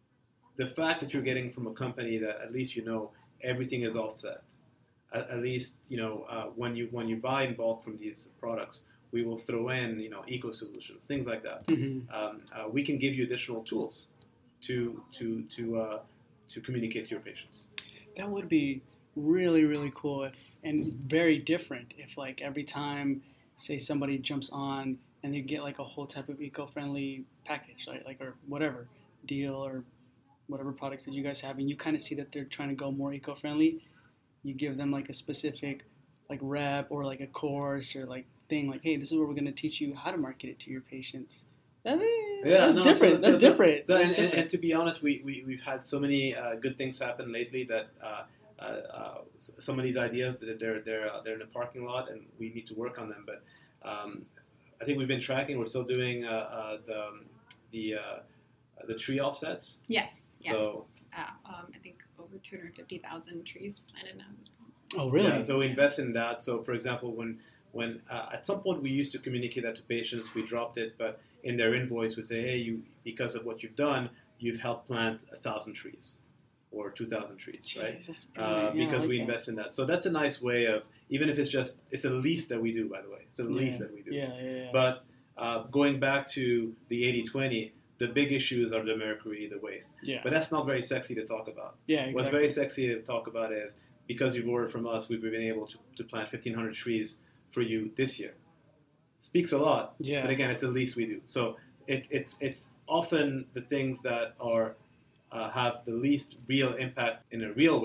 the fact that you're getting from a company that at least you know everything is offset. At, at least you know uh, when you when you buy in bulk from these products, we will throw in you know eco solutions, things like that. Mm-hmm. Um, uh, we can give you additional tools to to to uh, to communicate to your patients. That would be really, really cool if, and very different if like every time, say somebody jumps on and they get like a whole type of eco-friendly package, like, like or whatever deal or whatever products that you guys have, and you kind of see that they're trying to go more eco-friendly, you give them like a specific like rep or like a course or like thing like, hey, this is where we're going to teach you how to market it to your patients. I mean, that's no, different. so- that's so- different. so- That's and, and- different. and to be honest, we, we, we've had so many uh, good things happen lately that uh, uh, uh, s- some of these ideas, that they're, they're, uh, they're in the parking lot and we need to work on them. But um, I think we've been tracking, we're still doing uh, uh, the, the, uh, the tree offsets. Yes, yes. So- uh, um, I think over two hundred fifty thousand trees planted now at this point. Oh, really? Yeah, so we invest in that. So, for example, when when uh, at some point we used to communicate that to patients, we dropped it, but in their invoice we say, hey, you because of what you've done, you've helped plant a thousand trees or two thousand trees, right? Jesus, Uh, yeah, I because like we that. invest in that. So that's a nice way of, even if it's just, it's a lease that we do, by the way. It's a lease Yeah. that we do. Yeah, yeah, yeah. But uh, going back to the eighty twenty, the big issues are the mercury, the waste. yeah, But that's not very sexy to talk about. yeah, exactly. What's very sexy to talk about is because you've ordered from us, we've been able to, to plant fifteen hundred trees for you this year. Speaks a lot, Yeah. but again, it's the least we do. So it, it's it's often the things that are uh, have the least real impact in a real way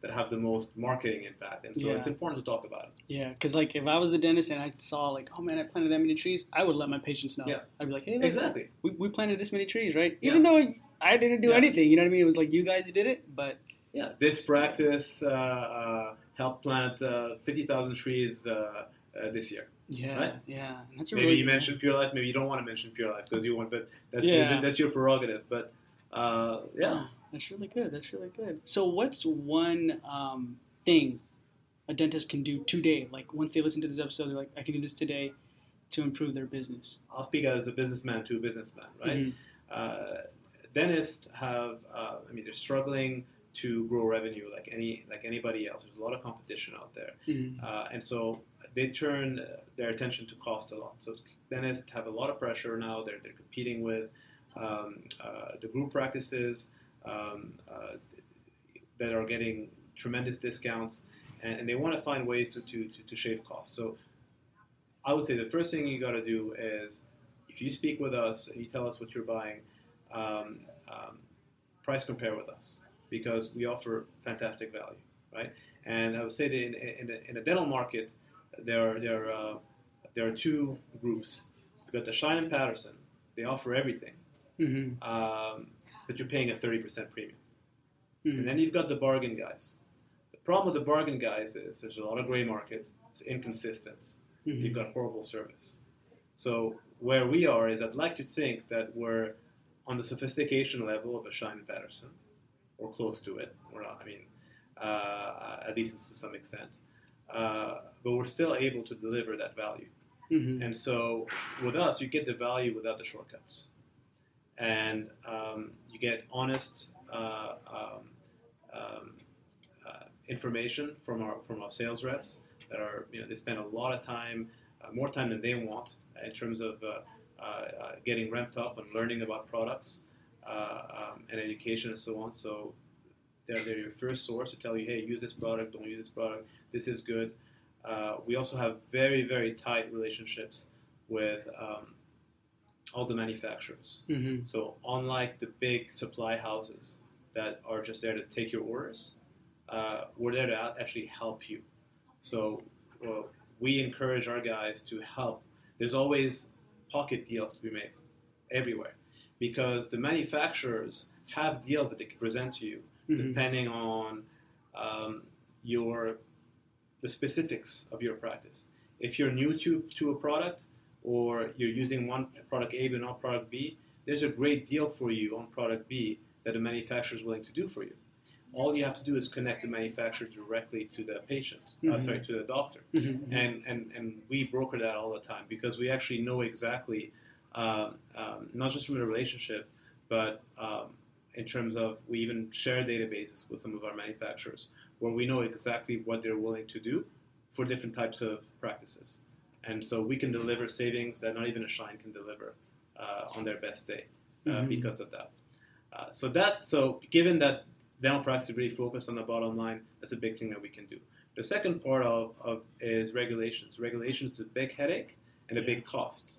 that have the most marketing impact. And so Yeah. it's important to talk about it. Yeah, because like if I was the dentist and I saw like, oh man, I planted that many trees, I would let my patients know. Yeah. I'd be like, hey, look, Exactly. we, we planted this many trees, right? Yeah. Even though I didn't do Yeah. anything, you know what I mean? It was like you guys who did it, but Yeah, this practice uh, uh, helped plant uh, fifty thousand trees uh, uh, this year. yeah, Right? yeah, and that's a Maybe really you good- mentioned Pure Life. Maybe you don't want to mention Pure Life because you want, but that's Yeah. that's your prerogative. But uh, yeah, Oh, that's really good. That's really good. So, what's one um, thing a dentist can do today? Like once they listen to this episode, they're like, I can do this today to improve their business. I'll speak as a businessman to a businessman, right? Mhm. Uh, dentists have, uh, I mean, they're struggling to grow revenue like any like anybody else. There's a lot of competition out there, Mhm. uh, and so they turn uh, their attention to cost a lot. So dentists have a lot of pressure now. They're they're competing with um, uh, the group practices um, uh, that are getting tremendous discounts, and, and they want to find ways to, to, to, to shave costs. So I would say the first thing you got to do is if you speak with us and you tell us what you're buying, um, um, price compare with us because we offer fantastic value, right? And I would say that in, in, in the dental market, there are, there, are, uh, there are two groups. You've got the Shine and Patterson. They offer everything, Mhm. um, but you're paying a thirty percent premium. Mhm. And then you've got the bargain guys. The problem with the bargain guys is there's a lot of gray market. It's inconsistent. Mhm. You've got horrible service. So where we are is I'd like to think that we're on the sophistication level of a Shine and Patterson, or close to it. We're not, I mean, uh, at least to some extent. Uh, but we're still able to deliver that value. Mhm. And so with us, you get the value without the shortcuts. And um, you get honest uh, um, um, uh, information from our from our sales reps that are, you know, they spend a lot of time, uh, more time than they want in terms of uh, uh, uh, getting ramped up and learning about products uh, um, and education and so on. So they're, they're your first source to tell you, hey, use this product, don't use this product, this is good. Uh, we also have very, very tight relationships with um, all the manufacturers. Mhm. So unlike the big supply houses that are just there to take your orders, uh, we're there to actually help you. So well, we encourage our guys to help. There's always pocket deals to be made everywhere because the manufacturers have deals that they can present to you Mhm. depending on um, your the specifics of your practice. If you're new to, to a product or you're using one product A but not product B, there's a great deal for you on product B that the manufacturer is willing to do for you. All you have to do is connect the manufacturer directly to the patient, uh, Mhm. sorry, to the doctor. Mhm. And, and, and we broker that all the time because we actually know exactly, um, um, not just from the relationship, but um, in terms of we even share databases with some of our manufacturers where we know exactly what they're willing to do for different types of practices. And so we can deliver savings that not even a Shine can deliver uh, on their best day uh, Mhm. because of that. Uh, so that so given that dental practice is really focused on the bottom line, that's a big thing that we can do. The second part of, of is regulations. Regulations is a big headache and a big cost.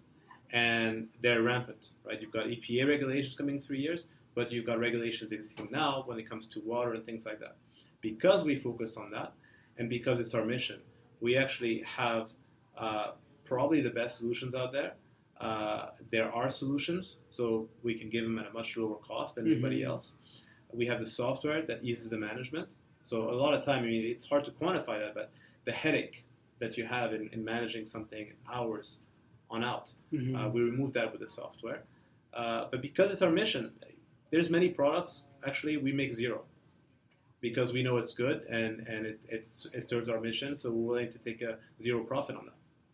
And they're rampant, right? You've got E P A regulations coming in three years, but you've got regulations existing now when it comes to water and things like that. Because we focus on that, and because it's our mission, we actually have uh, probably the best solutions out there. Uh, there are solutions, so we can give them at a much lower cost than anybody Mhm. else. We have the software that eases the management. So a lot of time, I mean, it's hard to quantify that, but the headache that you have in, in managing something hours on out, Mhm. uh, we remove that with the software. Uh, but because it's our mission, there's many products, actually, we make zero. Because we know it's good and, and it, it's, it serves our mission, so we're willing to take a zero profit on that.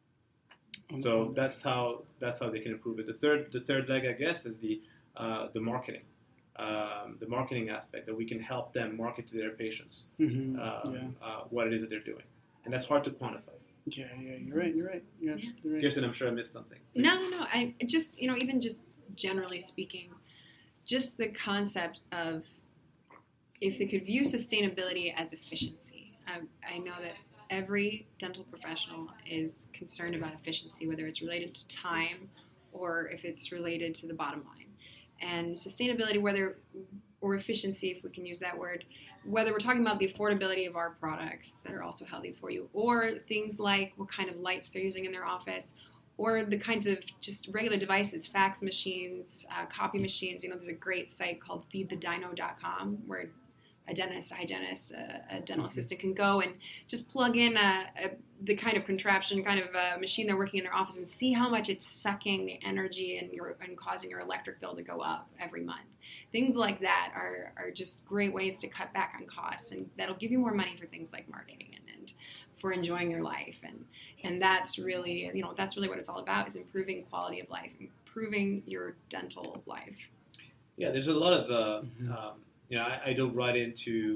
So Okay. that's how that's how they can improve it. The third the third leg, I guess, is the uh, the marketing, um, the marketing aspect that we can help them market to their patients Mhm. um, yeah. uh, what it is that they're doing, and that's hard to quantify. Yeah, yeah, you're right. You're right. You're Yeah. absolutely right. Kirsten, I'm sure I missed something. No, Please. no, no. I just, you know, even just generally speaking, just the concept of if they could view sustainability as efficiency. I, I know that every dental professional is concerned about efficiency, whether it's related to time or if it's related to the bottom line. And sustainability, whether or efficiency, if we can use that word, whether we're talking about the affordability of our products that are also healthy for you, or things like what kind of lights they're using in their office, or the kinds of just regular devices, fax machines, uh, copy machines. You know, there's a great site called feed the dino dot com where a dentist, a hygienist, a, a dental mm-hmm. assistant can go and just plug in a, a, the kind of contraption, kind of a machine they're working in their office and see how much it's sucking the energy and, your, and causing your electric bill to go up every month. Things like that are, are just great ways to cut back on costs, and that'll give you more money for things like marketing and, and for enjoying your life. And, and that's really, you know, that's really what it's all about, is improving quality of life, improving your dental life. Yeah, there's a lot of, uh, Mm-hmm. um, you know, I, I dove right into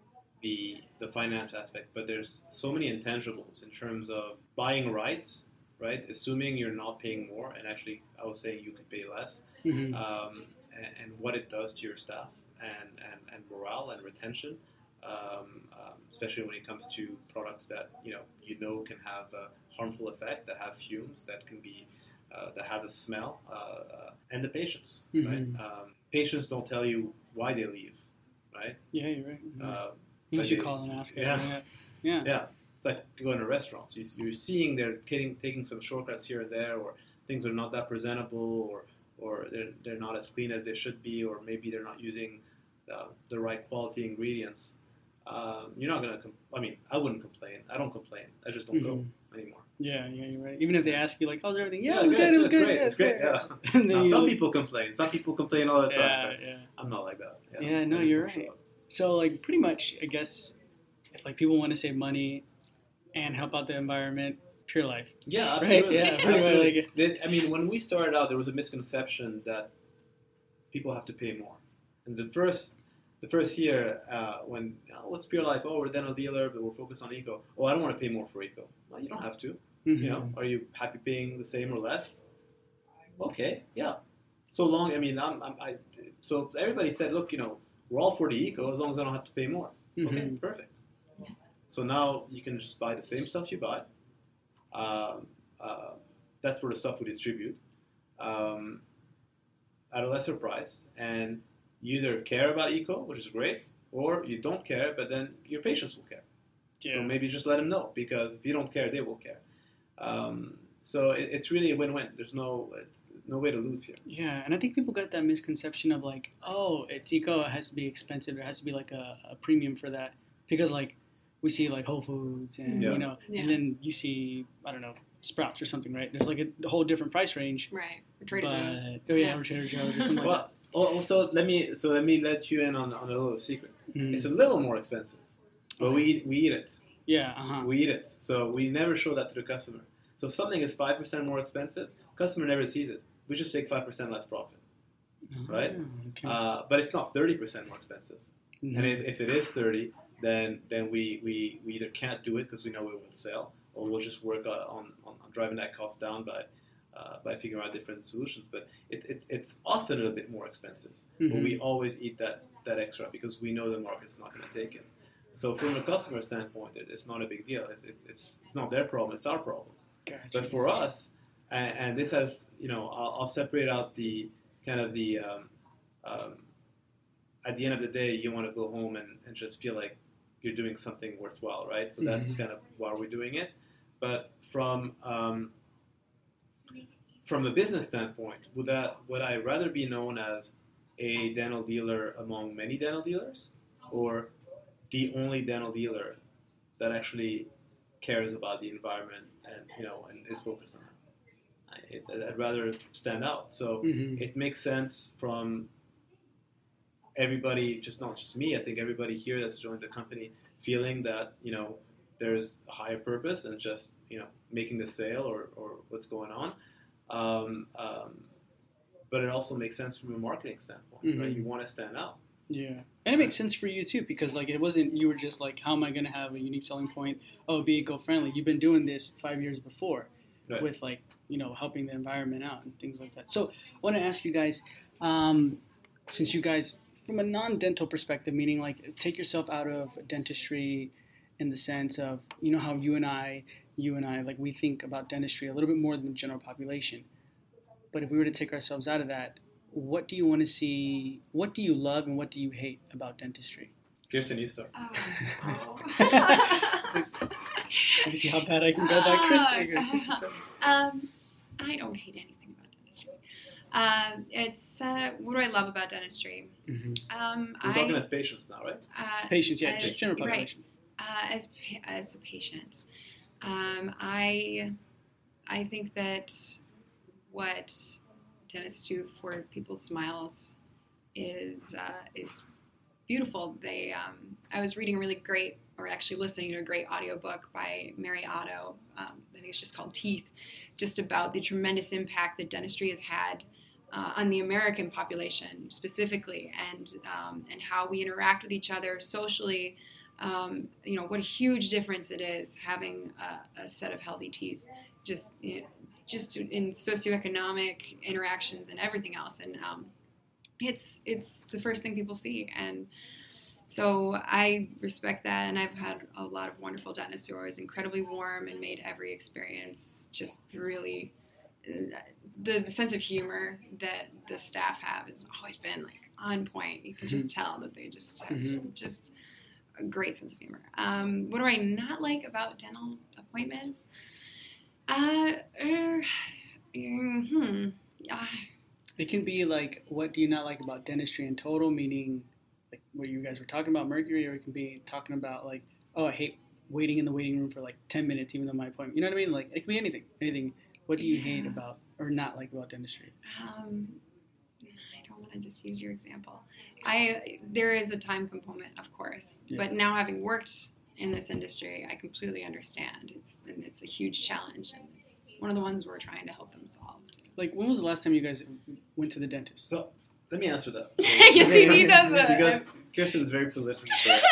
the the finance aspect, but there's so many intangibles in terms of buying rights, right? Assuming you're not paying more, and actually, I was saying you could pay less, Mm-hmm. um, and, and what it does to your staff and, and, and morale and retention, um, um, especially when it comes to products that you know you know can have a harmful effect, that have fumes, that can be uh, that have a smell, uh, uh, and the patients, Mm-hmm. right? Um, patients don't tell you why they leave, right? Yeah, you're right. Mm-hmm. Uh, Unless but you they- call and ask. yeah. Yeah. Yeah. Yeah, it's like you go in a restaurant. You, you're seeing they're taking, taking some shortcuts here and there, or things are not that presentable, or or they're, they're not as clean as they should be, or maybe they're not using uh, the right quality ingredients. Um, you're not gonna. Com- I mean, I wouldn't complain. I don't complain. I just don't Mhm. go anymore. Yeah, yeah, you're right. Even if they ask you, like, how's everything? Yeah, Yeah, it was it's good. It was it's good. great. Yeah, It's great. Yeah. And then Now, you, some like- people complain. Some people complain all the time. Yeah, but yeah. I'm not like that. Yeah, no, I just you're don't show right. up. So, like, pretty much, I guess, if like people want to save money and help out the environment, Pure Life. Yeah, Right? absolutely. Yeah, pretty much absolutely. like- They- I mean, when we started out, there was a misconception that people have to pay more. And the first, the first year, uh, when you know, what's Pure Life? Oh, we're a dental dealer, but we're focused on eco. Oh, I don't want to pay more for eco. Well, you don't have to. Mhm. You know, are you happy paying the same or less? Okay, yeah. So long. I mean, I'm, I'm, I. So everybody said, look, you know, we're all for the eco as long as I don't have to pay more. Okay, Mhm. perfect. So now you can just buy the same stuff you buy. Um, uh, that's where the stuff we distribute um, at a lesser price. And you either care about eco, which is great, or you don't care, but then your patients will care. Yeah. So maybe just let them know, because if you don't care, they will care. Um, so it, it's really a win-win. There's no it's no way to lose here. Yeah, and I think people got that misconception of like, oh, it's eco, it has to be expensive, there has to be like a, a premium for that, because like we see like Whole Foods and Yeah. you know, Yeah. and then you see I don't know Sprouts or something, right? There's like a, a whole different price range. Right. Or Trader but Joe's. oh yeah, Yeah. or Trader Joe's or something like Well, oh, so let me so let me let you in on, on a little secret. that. Mhm. It's a little more expensive, but we eat, we eat it. Yeah, uh huh. We eat it. So we never show that to the customer. So if something is five percent more expensive, customer never sees it. We just take five percent less profit, right? Okay. Uh, but it's not thirty percent more expensive. Mhm. And if, if it is thirty, then then we, we, we either can't do it because we know it won't sell, or we'll just work uh, on, on, on driving that cost down by uh, by figuring out different solutions. But it, it, it's often a little bit more expensive. But Mhm. we always eat that, that extra because we know the market's not going to take it. So from a customer standpoint, it, it's not a big deal. It's, it, it's, it's not their problem, it's our problem. Gotcha. But for us, and, and this has, you know, I'll, I'll separate out the kind of the, um, um, at the end of the day, you want to go home and, and just feel like you're doing something worthwhile, right? So that's Mhm. kind of why we're doing it. But from um, from a business standpoint, would that would I rather be known as a dental dealer among many dental dealers, or the only dental dealer that actually cares about the environment and you know and is focused on it? I, I'd rather stand out. So Mhm. it makes sense from everybody, just not just me. I think everybody here that's joined the company feeling that you know there's a higher purpose than just you know making the sale or, or what's going on. Um, um, but it also makes sense from a marketing standpoint, right? Mhm. You want to stand out. Yeah, and it makes sense for you too, because like it wasn't you were just like, how am I going to have a unique selling point? Oh, be eco-friendly. You've been doing this five years before, Right. with like you know helping the environment out and things like that. So I want to ask you guys, um, since you guys from a non-dental perspective, meaning like take yourself out of dentistry, in the sense of you know how you and I, you and I like we think about dentistry a little bit more than the general population. But if we were to take ourselves out of that, what do you want to see? What do you love and what do you hate about dentistry? Kirsten, you start. Oh. Let me see how bad I can go by Kristen. um, I don't hate anything about dentistry. Um, it's uh, what do I love about dentistry? Mm-hmm. Um, We're I, talking as patients now, right? uh, It's patients, yeah, as- just general right. population. Uh, as pa- as a patient, um, I I think that what dentists do for people's smiles is uh, is beautiful. They um, I was reading a really great, or actually listening to a great audiobook by Mary Otto. Um, I think it's just called Teeth, just about the tremendous impact that dentistry has had uh, on the American population specifically, and um, and how we interact with each other socially. Um, you know, what a huge difference it is having a, a set of healthy teeth, just you know, just in socioeconomic interactions and everything else. And um, it's it's the first thing people see. And so I respect that. And I've had a lot of wonderful dentists who are always incredibly warm and made every experience just really, uh, the sense of humor that the staff have has always been like on point. You can just tell that they just have Mhm. just a great sense of humor. Um, what do I not like about dental appointments? Uh, er, mm, hmm. Uh, It can be like, what do you not like about dentistry in total, meaning like what you guys were talking about, mercury, or it can be talking about like, oh, I hate waiting in the waiting room for like ten minutes, even though my appointment, you know what I mean? Like, it can be anything, anything. What do you Yeah. hate about or not like about dentistry? um, I don't want to just use your example. I there is a time component, of course, Yeah. but now having worked in this industry, I completely understand. It's and it's a huge challenge, and it's one of the ones we're trying to help them solve. Like, when was the last time you guys went to the dentist? So let me answer that. You see, he does it. Because Kirsten is very politically correct.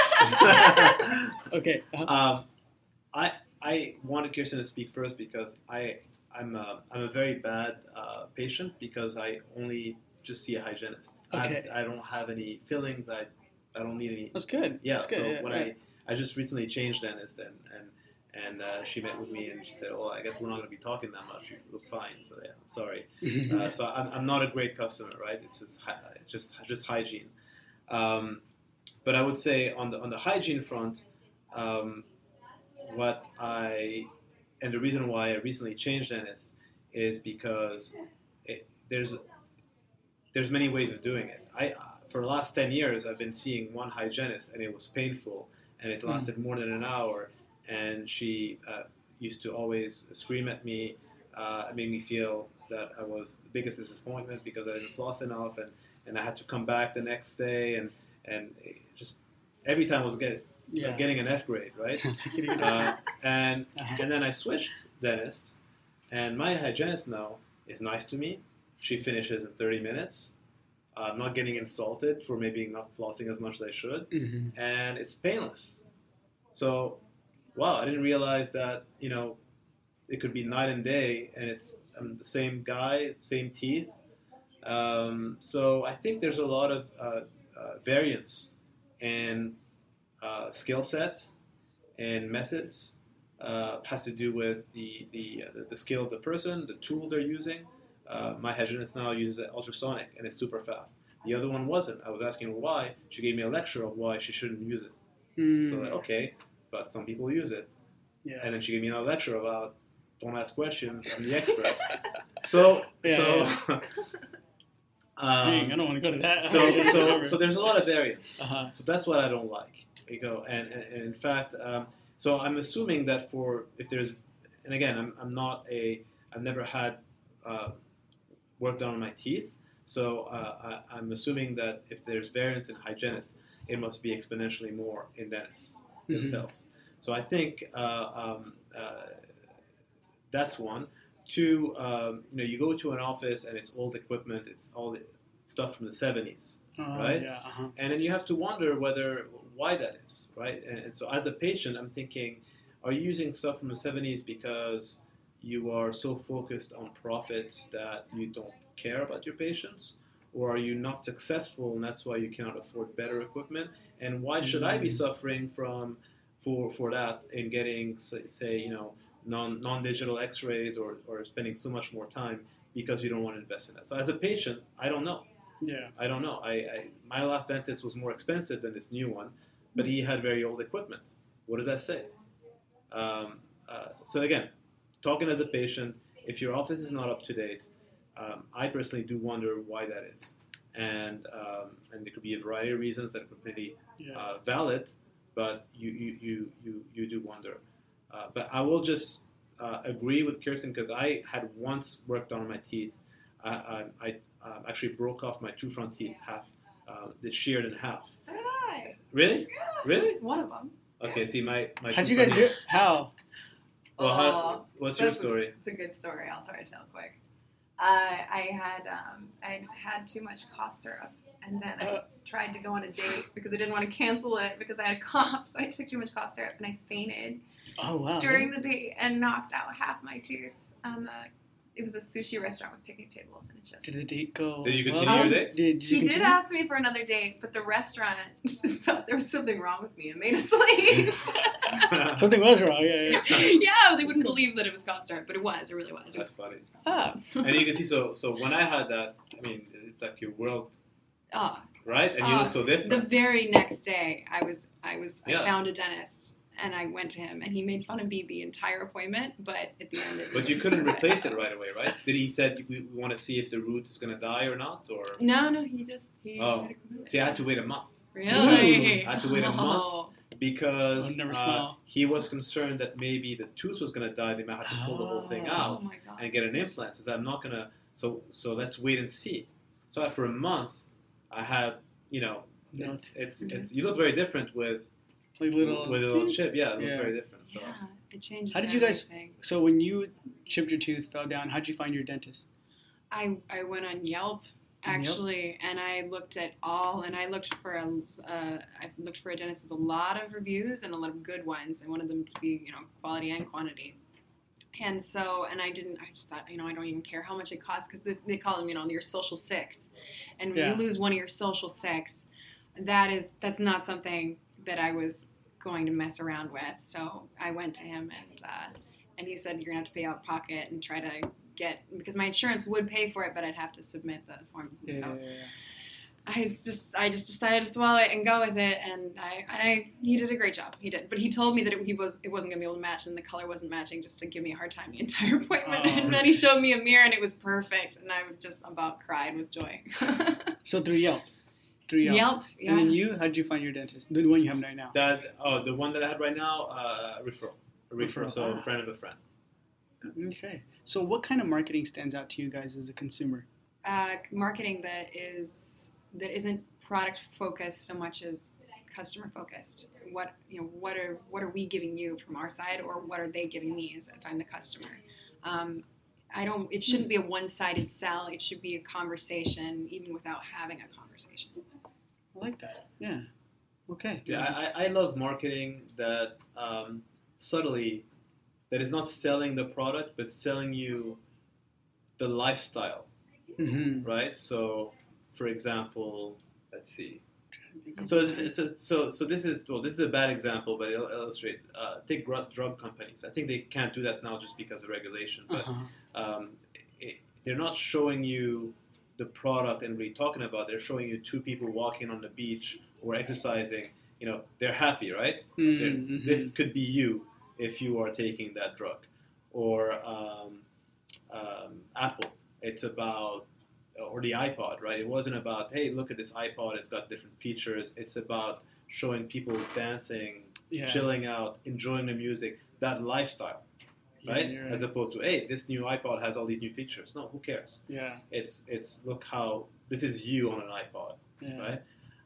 Okay. Uh-huh. um, I I wanted Kirsten to speak first because I I'm a, I'm a very bad uh, patient because I only just see a hygienist. Okay. I, I don't have any fillings. I I don't need any. That's good. Yeah. That's good. So yeah, when right. I I just recently changed dentist and and and uh, she met with me and she said, "Oh, I guess we're not going to be talking that much. You look fine." So yeah, sorry. Uh, so I'm, I'm not a great customer, right? It's just hy- just just hygiene. Um, but I would say on the on the hygiene front, um, what I and the reason why I recently changed dentist is because it, there's there's many ways of doing it. I for the last ten years I've been seeing one hygienist and it was painful and it lasted mm. more than an hour. And she uh, used to always scream at me. Uh, it made me feel that I was the biggest disappointment because I didn't floss enough, and, and I had to come back the next day, and and just every time I was getting Yeah. like getting an F grade, right? uh, and Uh-huh. and then I switched dentist, and my hygienist now is nice to me. She finishes in thirty minutes. I'm not getting insulted for maybe not flossing as much as I should, Mhm. and it's painless. So. Wow, I didn't realize that, you know, it could be night and day, and it's I'm the same guy, same teeth. Um, so I think there's a lot of uh, uh, variance in uh, skill sets and methods. Uh, has to do with the the, uh, the the skill of the person, the tools they're using. Uh, my hygienist now uses an ultrasonic, and it's super fast. The other one wasn't. I was asking her why. She gave me a lecture of why she shouldn't use it. Mm. So like, okay. But some people use it. Yeah. And then she gave me another lecture about don't ask questions, I'm the expert. so, Yeah, so, yeah. um, Dang, I don't want to go to that. so, so, so there's a lot of variance. Uh-huh. So that's what I don't like. You go, and, and, and in fact, um, so I'm assuming that for if there's, and again, I'm I'm not a, I've never had uh, work done on my teeth. So uh, I, I'm assuming that if there's variance in hygienists, it must be exponentially more in dentists themselves. Mm-hmm. So I think uh, um, uh, that's one. Two, um, you know, you go to an office and it's old equipment, it's all the stuff from the seventies, uh, right? Yeah, uh-huh. And then you have to wonder whether why that is, right? And, and so as a patient, I'm thinking, are you using stuff from the seventies because you are so focused on profits that you don't care about your patients? Or are you not successful and that's why you cannot afford better equipment? And why should I be suffering from for for that in getting, say, say you know, non, non-digital x-rays or, or spending so much more time because you don't want to invest in that? So as a patient, I don't know. Yeah. I don't know. I, I my last dentist was more expensive than this new one. but he had very old equipment. What does that say? Um, uh, so again, talking as a patient, if your office is not up to date, um, I personally do wonder why that is. And um, and there could be a variety of reasons that are completely Yeah. uh, valid, but you you, you, you, you do wonder. Uh, but I will just uh, agree with Kirsten because I had once worked on my teeth. I, I, I um, actually broke off my two front teeth, half, uh, they sheared in half. So did I. Really? Yeah. Really? One of them. Okay, see, my, my How'd two you guys front do teeth- it? How? Well, how, Oh, what's your that's a- story? It's a good story. I'll try to tell quick. Uh, I had um, I had too much cough syrup, and then I Uh. tried to go on a date because I didn't want to cancel it because I had a cough. So I took too much cough syrup and I fainted Oh, wow. during the date and knocked out half my tooth. On the it was a sushi restaurant with picnic tables, and it just Did the date go? Did you continue well? your date? Did you He did continue? ask me for another date, but the restaurant thought there was something wrong with me and made us leave. Something was wrong. Yeah, yeah. Yeah, they wouldn't believe that it was cough syrup, but it was. It really was. It That's was, funny. it was cough Ah, syrup. And you can see, so so when I had that, I mean, it's like your world, Ah, right? And you Uh, look so the different. very next day, I was I was Yeah. I found a dentist and I went to him and he made fun of me the entire appointment, but at the end, it But you couldn't replace it right away, right? Did he said we, we want to see if the root is going to die or not, or? No, no, he just he. Oh. had it completely. See, I had to wait a month Really? I had to wait a month. Oh. because Oh, never uh, smile. he was concerned that maybe the tooth was going to die. They might have to pull the whole thing Oh. out Oh my god. and get an implant. So I'm not gonna. So so let's wait and see. So after a month, I had you know No, it's, it's, okay. it's you look very different with like little. with a little chip. Yeah, it Yeah. looked very different. So. Yeah, it changed. How did you guys- everything. So when you chipped your tooth, fell down, how'd you find your dentist? I I went on Yelp On Yelp? actually, and I looked at all, and I looked for a uh, I looked for a dentist with a lot of reviews and a lot of good ones. I wanted them to be you know quality and quantity. And so, and I didn't. I just thought, you know, I don't even care how much it costs because they call them, you know, your social six. And when Yeah. you lose one of your social six, that is that's not something that I was going to mess around with. So I went to him and uh, and he said you're gonna have to pay out of pocket and try to get because my insurance would pay for it, but I'd have to submit the forms. And Yeah, so yeah, yeah. I just I just decided to swallow it and go with it, and I, I he did a great job. He did, but he told me that it, he was it wasn't gonna be able to match, and the color wasn't matching, just to give me a hard time the entire appointment. Oh, and then he showed me a mirror, and it was perfect, and I just about cried with joy. So through Yelp. Through Yelp. Yelp, yeah. And then you, how'd you find your dentist? The one you have right now. That oh the one that I had right now uh, referral a referral Referral. so Ah. friend of a friend. Okay. So what kind of marketing stands out to you guys as a consumer? uh, marketing that is that isn't product focused so much as customer focused. What you know, what are what are we giving you from our side, or what are they giving me as if I'm the customer? Um, I don't. It shouldn't be a one-sided sell. It should be a conversation, even without having a conversation. I like that. Yeah. Okay. Yeah, I, I love marketing that um, subtly, that is not selling the product, but selling you the lifestyle, Mm-hmm. right? So, for example, let's see. So, so, so, so this is well, this is a bad example, but it'll illustrate. Uh, take drug drug companies. I think they can't do that now just because of regulation, but Uh-huh. um, it, they're not showing you the product and really talking about. They're showing you two people walking on the beach or exercising. You know, they're happy, right? They're- Mm-hmm. This could be you if you are taking that drug, or um, um, Apple. It's about or the iPod, right? It wasn't about hey, look at this iPod. It's got different features. It's about showing people dancing, Yeah. chilling out, enjoying the music, that lifestyle, Yeah, right? you're right. As opposed to hey, this new iPod has all these new features. No, who cares? Yeah. It's it's look how this is you on an iPod, Yeah. right?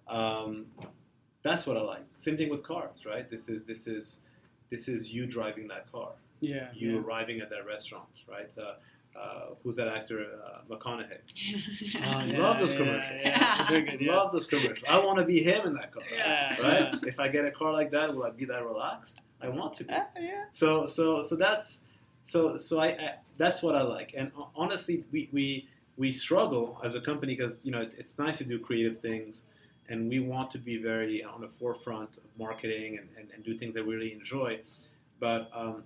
Um, that's what I like. Same thing with cars, right? This is this is this is you driving that car, Yeah. you yeah. arriving at that restaurant, right? Uh, uh, who's that actor? Uh, McConaughey. Oh, I yeah, love those yeah, commercials. Yeah, it's very good. Yeah. Love those commercials. I want to be him in that car, Yeah. right? If I get a car like that, will I be that relaxed? I want to be. Ah, yeah. So so so that's so so I, I that's what I like. And ho- honestly, we we we struggle as a company because you know it, it's nice to do creative things, and we want to be very on the forefront of marketing and, and, and do things that we really enjoy. But um,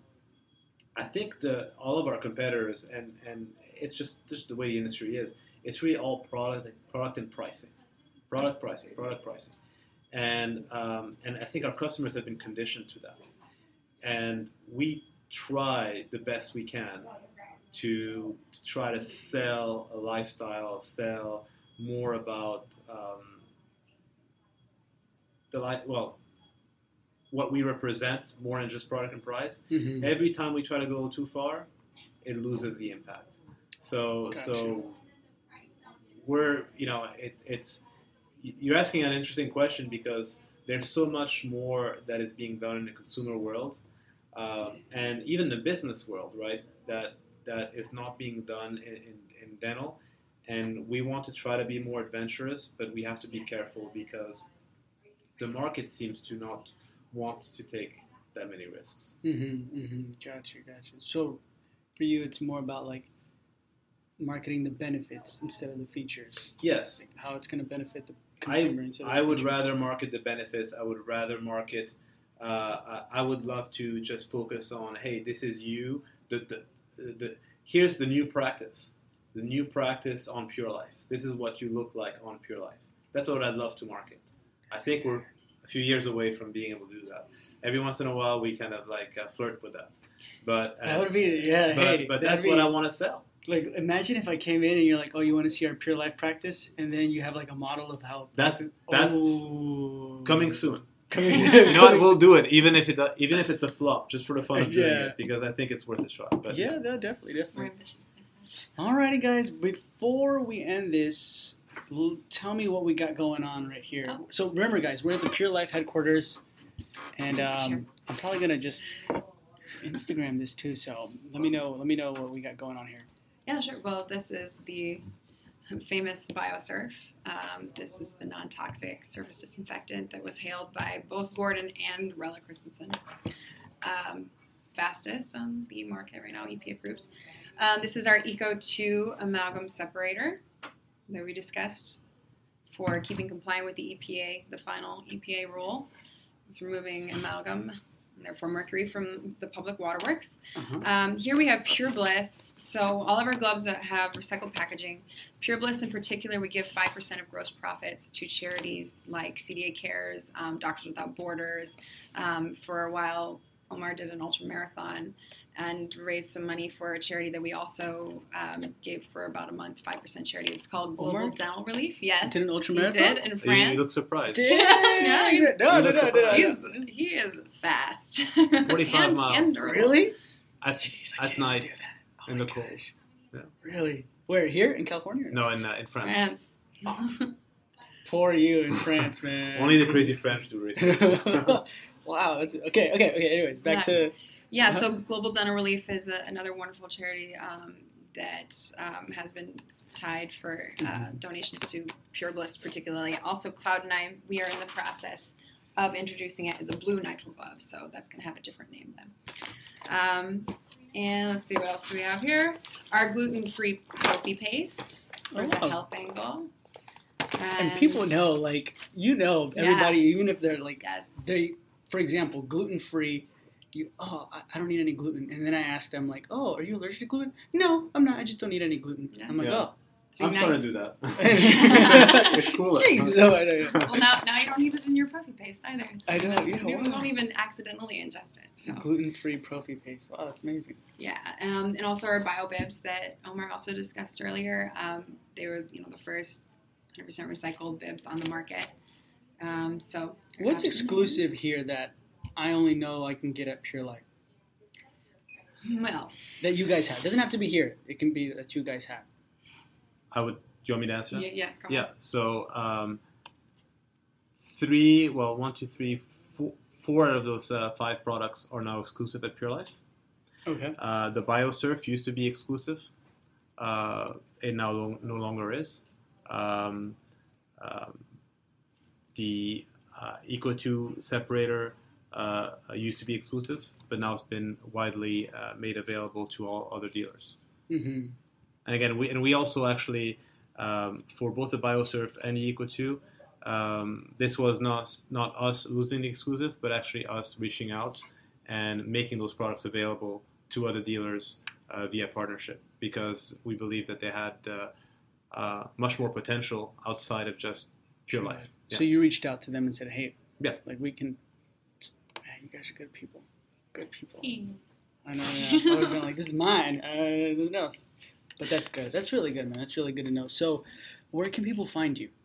I think the all of our competitors and, and it's just just the way the industry is. It's really all product product and pricing, product pricing, product pricing. and um, and I think our customers have been conditioned to that, and we try the best we can to, to try to sell a lifestyle, sell more about um, the life. Well, what we represent more than just product and price. Mm-hmm. Every time we try to go too far, it loses the impact. So Gotcha. so we're you know it, it's you're asking an interesting question because there's so much more that is being done in the consumer world uh, and even the business world, right? That that is not being done in, in, in dental, and we want to try to be more adventurous, but we have to be careful because the market seems to not want to take that many risks. Mm-hmm, mm-hmm. Gotcha, gotcha. So for you, it's more about like marketing the benefits instead of the features. Yes. Like how it's going to benefit the I, consumer instead of I the would features. rather market the benefits. I would rather market. Uh, I would love to just focus on, hey, this is you. The, the, the, here's the new practice. The new practice on Pure Life. This is what you look like on Pure Life. That's what I'd love to market. I think we're a few years away from being able to do that. Every once in a while, we kind of like uh, flirt with that. But uh, That would be, yeah, but, hey. but that'd that's be, what I want to sell. Like, imagine if I came in and you're like, oh, you want to see our Pure Life practice? And then you have like a model of how. That's that's oh. coming soon. Coming You know what? We'll do it, even if it even if it's a flop, just for the fun of doing Yeah. it, because I think it's worth a shot. But Yeah, no, definitely, More definitely. ambitious than that. Alrighty, guys. Before we end this, l- tell me what we got going on right here. Oh. So remember, guys, we're at the Pure Life headquarters, and Sure. um, I'm probably gonna just Instagram this too. So let me know. Let me know what we got going on here. Yeah, sure. Well, this is the famous BioSurf. Um, this is the non-toxic surface disinfectant that was hailed by both Gordon and Rella Christensen. Um, fastest on the market right now, E P A approved. Um, this is our Eco two amalgam separator that we discussed for keeping compliant with the E P A, the final E P A rule, with removing amalgam and therefore mercury from the public waterworks. Uh-huh. Um, here we have Pure Bliss. So all of our gloves have recycled packaging. Pure Bliss in particular, we give five percent of gross profits to charities like C D A Cares, um, Doctors Without Borders. Um, for a while, Omar did an ultra marathon and raised some money for a charity that we also um, gave for about a month, five percent charity. It's called Global Omar? Dental Relief. Yes. Did an ultra He marathon? did in you, France. you look surprised. Dang! Yeah, you- no, you no, look no, no, no. He's, he is fast. forty-five and, miles. And durable. Really? At, Jeez, I at can't night do that. Oh in my the cold. gosh. Yeah. Really? Where? Here in California? No, in uh, in France. France. Poor you in France, man. Only the crazy French do it. Wow. That's, okay. Okay. Okay. Anyways, back to. Yeah, Uh-huh. so Global Dental Relief is a, another wonderful charity um, that um, has been tied for uh, Mm-hmm. donations to Pure Bliss particularly. Also Cloud nine, we are in the process of introducing it as a blue nitrile glove, so that's going to have a different name then. Um, and let's see, what else do we have here? Our gluten-free Profi paste for the Oh. health angle. And people know, like, you know, Yeah. everybody, even if they're like, Yes. they, for example, gluten free. You, oh, I, I don't need any gluten. And then I ask them, like, oh, are you allergic to gluten? No, I'm not. I just don't need any gluten. Yeah. I'm like, Yeah. oh. So I'm now- starting to do that. Jeez. It's cooler. No, I know. Well, now, now you don't need it in your Profi paste either. So I know, yeah, You wow. don't even accidentally ingest it. So. Gluten free Profi paste. Wow, that's amazing. Yeah, um, and also our BioBibs that Omar also discussed earlier. Um, they were, you know, the first one hundred percent recycled bibs on the market. Um, so What's perhaps- exclusive here that I only know I can get at Pure Life? Well, That you guys have. Doesn't have to be here. It can be that you guys have. I would. Do you want me to answer? yeah, yeah, go Yeah. on. So um, three, well, one, two, three, four, four out of those uh, five products are now exclusive at Pure Life. Okay. Uh, the BioSurf used to be exclusive. Uh, it now lo- no longer is. Um, um, the uh, Eco two separator uh, used to be exclusive, but now it's been widely uh, made available to all other dealers. Mm-hmm. And again, we and we also actually um, for both the BioSurf and the Eco two, um, this was not not us losing the exclusive, but actually us reaching out and making those products available to other dealers uh, via partnership, because we believe that they had uh, uh, much more potential outside of just Pure Life. So you reached out to them and said, hey, Yeah. like we can, man, you guys are good people. Good people. Mm. I know, yeah. I would have been like, this is mine. Uh, who knows? But that's good. That's really good, man. That's really good to know. So where can people find you?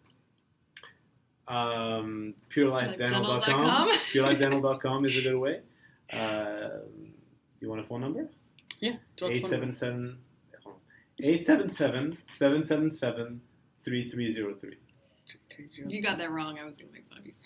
Um, pure life dental dot com. Like dental dot com? pure life dental dot com is a good way. Uh, you want a phone number? Yeah. eight seven seven, eight seven seven, seven seven seven, three three zero three. You got that wrong. I was going to make fun of you. So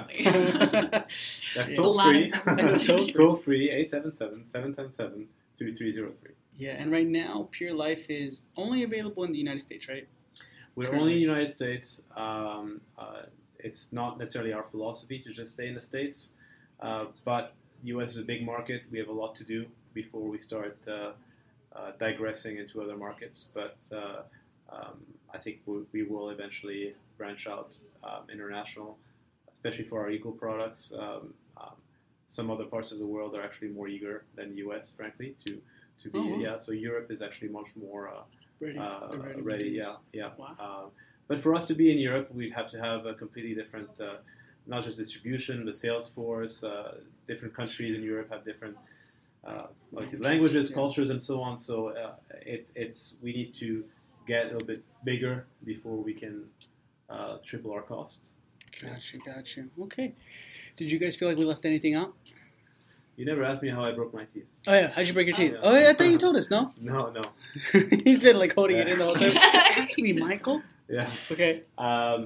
Yeah. That's Yeah. toll It's free. a lot of numbers. toll, toll free, eight seven seven, seven seven seven, three three zero three. Yeah, and right now, Pure Life is only available in the United States, right? We're Currently. only in the United States. Um, uh, it's not necessarily our philosophy to just stay in the States, uh, but U S is a big market. We have a lot to do before we start uh, uh, digressing into other markets. But uh, um, I think we, we will eventually branch out um, international, especially for our eco products. Um, um, some other parts of the world are actually more eager than the U S, frankly, to to be Oh, wow. yeah. So Europe is actually much more. Uh, Ready. uh, They're ready. to ready, do yeah, this. yeah. Wow. Um, but for us to be in Europe, we'd have to have a completely different, uh, not just distribution, the sales force. Uh, different countries in Europe have different, uh, obviously languages, Yeah. cultures, and so on. So uh, it, it's we need to get a little bit bigger before we can uh, triple our costs. Gotcha, gotcha. Okay. Did you guys feel like we left anything out? You never asked me how I broke my teeth. Oh, yeah. How'd you break your teeth? Oh. Oh, yeah. I thought you told us, no? No, no. He's been like holding it Yeah. in the whole time. Ask me, Michael. Yeah. Okay. Um,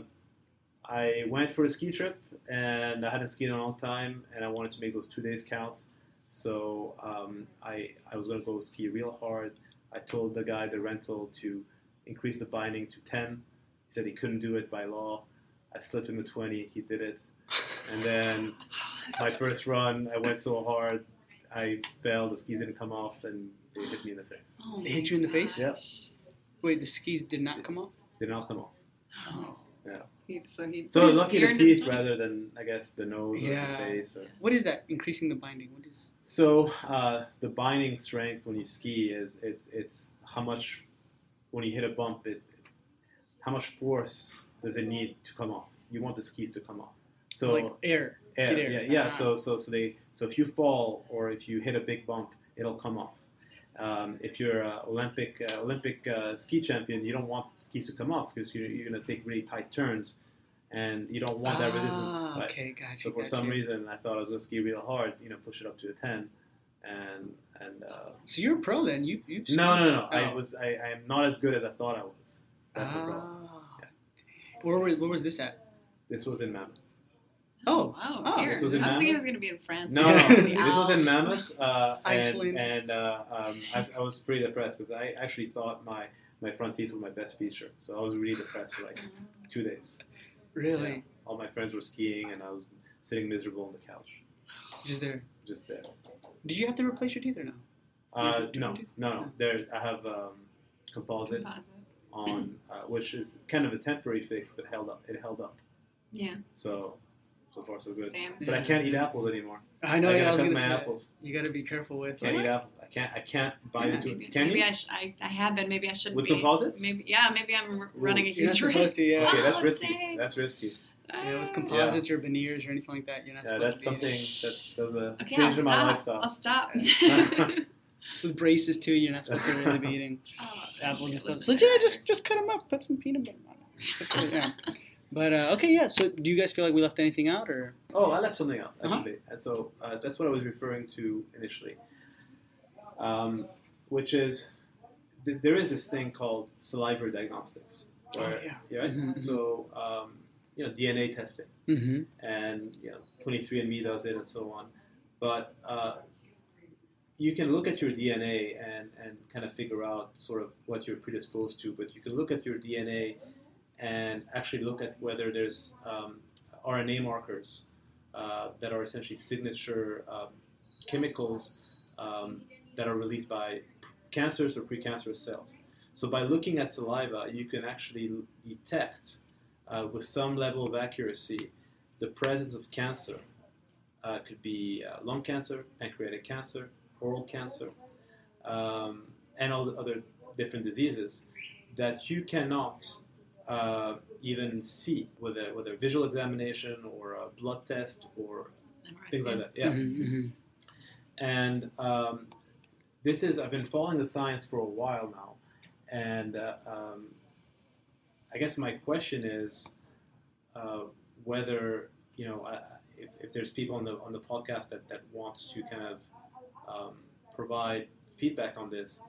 I went for a ski trip, and I hadn't skied in a long time, and I wanted to make those two days count. So um, I I was going to go ski real hard. I told the guy, the rental, to increase the binding to ten. He said he couldn't do it by law. I slipped him the twenty. He did it. And then my first run, I went so hard, I fell. The skis didn't come off, and they hit me in the face. Oh They hit you in the face? Yeah, Wait, the skis did not come off? did not come off. Oh. He, so he. So his lucky ear the and his teeth stomach. rather than, I guess, the nose or Yeah. the face. Or... What is that? Increasing the binding. What is? So uh, the binding strength when you ski is it's it's how much when you hit a bump it how much force does it need to come off? You want the skis to come off. So like air. air, Get air. yeah, yeah. Ah. So so so they so if you fall or if you hit a big bump, it'll come off. Um, if you're an Olympic uh, Olympic uh, ski champion, you don't want skis to come off because you're, you're going to take really tight turns, and you don't want that resistance. Ah, Right. okay, gotcha. So for gotcha. some reason, I thought I was going to ski real hard, you know, push it up to a ten, and and uh, So you're a pro then? You you. no, no, no, I Oh. was I, I am not as good as I thought I was. That's the problem. Ah. Yeah. Where, where, where was this at? This was in Mammoth. Oh, Wow, oh, it's here. this was in I was thinking Mammoth? it was going to be in France. No, Yeah. no, The this was in Alps. Mammoth, uh, and, Iceland. and uh, um, I, I was pretty depressed because I actually thought my, my front teeth were my best feature. So I was really depressed for like two days. really? Yeah. All my friends were skiing, and I was sitting miserable on the couch, Just there. just there. Did you have to replace your teeth or no? Uh, Yeah, no, do you- no, no. There, I have um, composite. Composite. on, uh, which is kind of a temporary fix, but held up. It held up. Yeah. So, so far so good. Same. But I can't eat apples anymore. I know. I yeah, I gotta was cut gonna my say that. apples. You got to be careful with. Can't Like, eat apples. I can't. I can't bite Yeah, into maybe it. Can maybe you? I, sh- I, I have been. Maybe I shouldn't With be. composites? Maybe yeah. Maybe I'm r- running a You're not huge supposed risk. to, yeah. Okay, that's Oh, risky. dang. That's risky. yeah, with Ah. composites or veneers or anything like that, you're not Yeah, supposed that's to be something. eating. That's that was a Okay, change I'll in my stop. lifestyle. I'll stop. With braces too, you're not supposed to really be eating Oh, apples and stuff. listen So to yeah, that. just just cut them up, put some peanut butter on it. It's okay, yeah. But uh, okay, yeah. So do you guys feel like we left anything out or? Oh, I left something out Uh-huh. actually, and so uh, that's what I was referring to initially, um, which is th- there is this thing called salivary diagnostics, where, Oh, yeah. right? Mhm, mhm. So um, you know, D N A testing, Mm-hmm. and you know, twenty-three and me does it, and so on. But uh, you can look at your D N A and, and kind of figure out sort of what you're predisposed to. But you can look at your D N A and actually look at whether there's um, R N A markers uh, that are essentially signature um, chemicals um, that are released by cancers or precancerous cells. So by looking at saliva, you can actually detect uh, with some level of accuracy the presence of cancer. Uh, could be uh, lung cancer, pancreatic cancer, oral cancer, um, and all the other different diseases that you cannot uh, even see with a, with a visual examination or a blood test or things like that. Yeah. Mm-hmm, mm-hmm. And um, this is, I've been following the science for a while now. And uh, um, I guess my question is uh, whether, you know, uh, if, if there's people on the on the podcast that, that want to kind of um, provide feedback on this,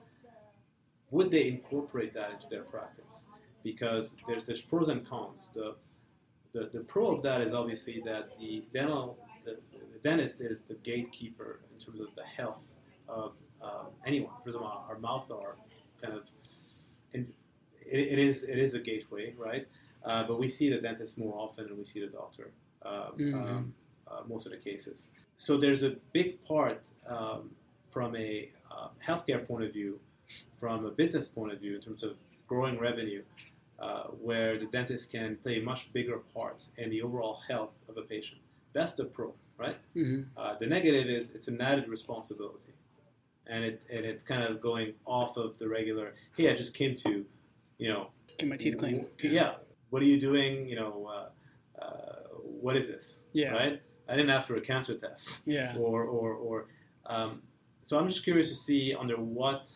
would they incorporate that into their practice? Because there's there's pros and cons. The the, the pro of that is obviously that the dental the, the dentist is the gatekeeper in terms of the health of uh, anyone. For example, our mouth are kind of, in, it, it is it is a gateway, right? Uh, but we see the dentist more often than we see the doctor. Um, Mm-hmm. um, uh, most of the cases. So there's a big part um, from a uh, healthcare point of view, from a business point of view, in terms of growing revenue, uh, where the dentist can play a much bigger part in the overall health of a patient. That's the pro, right? Mm-hmm. Uh, the negative is it's an added responsibility, and it and it's kind of going off of the regular. Hey, I just came to, you know, Get my teeth cleaned. yeah. What are you doing? You know, uh, uh, what is this? Yeah. Right. I didn't ask for a cancer test. Yeah. Or or or. Um, so I'm just curious to see under what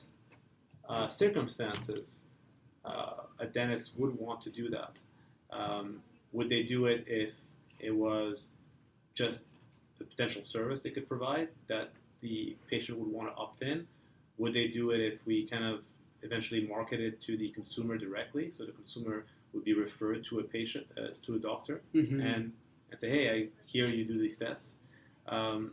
uh, circumstances uh, a dentist would want to do that. Um, would they do it if it was just a potential service they could provide that the patient would want to opt in? Would they do it if we kind of eventually market it to the consumer directly, so the consumer would be referred to a patient, uh, to a doctor, Mm-hmm. and, and say, hey, I hear you do these tests? Um,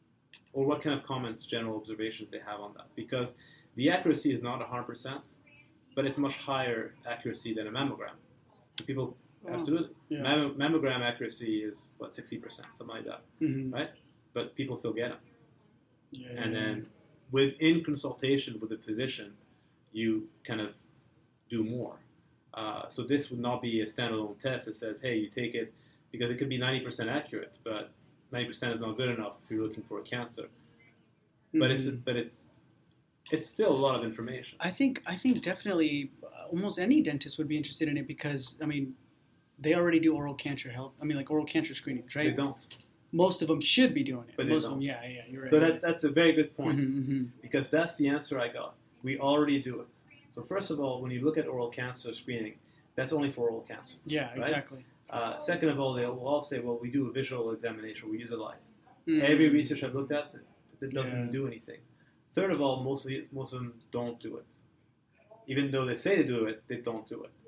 or what kind of comments, general observations they have on that? Because the accuracy is not one hundred percent, but it's much higher accuracy than a mammogram. People, Wow. absolutely. Yeah. Mam- mammogram accuracy is, what, sixty percent, something like that, Mm-hmm. right? But people still get them. Yeah. And then within consultation with the physician, you kind of do more. Uh, so this would not be a standalone test that says, hey, you take it, because it could be ninety percent accurate, but ninety percent is not good enough if you're looking for a cancer. Mm-hmm. But it's but it's it's still a lot of information. I think I think definitely uh, almost any dentist would be interested in it because I mean they already do oral cancer health. I mean like oral cancer screenings, right? They don't. Most of them should be doing it. But they Most don't. of them, yeah, yeah, you're right. So that that's a very good point, Mhm, mhm. because that's the answer I got. We already do it. So first of all, when you look at oral cancer screening, that's only for oral cancer. Yeah, right? exactly. Uh, second of all, they will all say, well, we do a visual examination, we use a light. Mhm. Every research I've looked at, it doesn't Yeah. do anything. Third of all, most of, the, most of them don't do it. Even though they say they do it, they don't do it.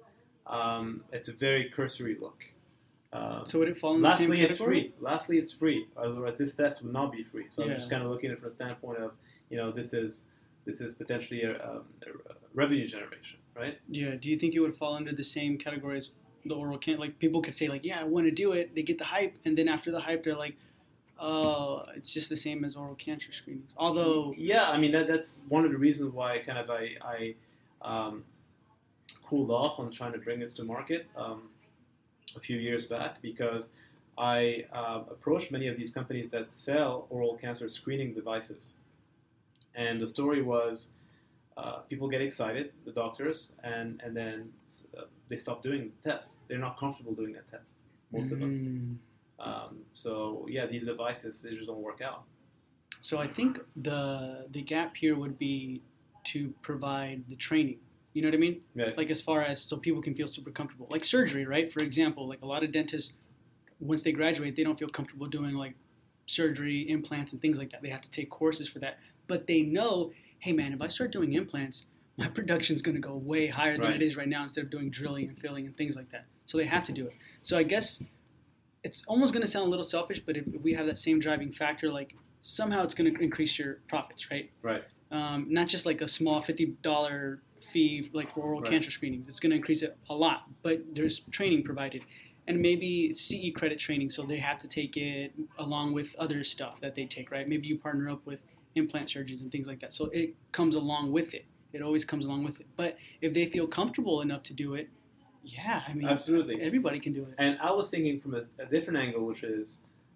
Um, it's a very cursory look. Um, So would it fall in the same lastly, it's category? free. Lastly, it's free. Otherwise, this test would not be free. So I'm Yeah. just kind of looking at it from the standpoint of, you know, this is this is potentially a, um, a revenue generation, right? Yeah. Do you think it would fall under the same category as the oral cancer? Like people could say like, yeah, I want to do it. They get the hype, and then after the hype, they're like, oh, it's just the same as oral cancer screenings. Although, Yeah, I mean that that's one of the reasons why kind of I, I um, cooled off on trying to bring this to market um, a few years back, because I uh, approached many of these companies that sell oral cancer screening devices, and the story was uh, people get excited, the doctors, and and then uh, they stop doing the test. They're not comfortable doing that test, most of them. Mm. Um, so yeah, these devices, they just don't work out. So I think the the gap here would be to provide the training. You know what I mean? Right. Like as far as so people can feel super comfortable. Like surgery, right? For example, like a lot of dentists, once they graduate, they don't feel comfortable doing like surgery, implants, and things like that. They have to take courses for that. But they know, hey man, if I start doing implants, my production's going to go way higher than Right. it is right now instead of doing drilling and filling and things like that. So they have to do it. So I guess it's almost going to sound a little selfish, but if we have that same driving factor, like somehow it's going to increase your profits, right? Right. Um, not just like a small fifty dollars fee like for oral Right. cancer screenings. It's going to increase it a lot, but there's training provided. And maybe C E credit training, so they have to take it along with other stuff that they take, right? Maybe you partner up with implant surgeons and things like that. So it comes along with it. It always comes along with it. But if they feel comfortable enough to do it, yeah, I mean, Absolutely. everybody can do it. And I was thinking from a, a different angle, which is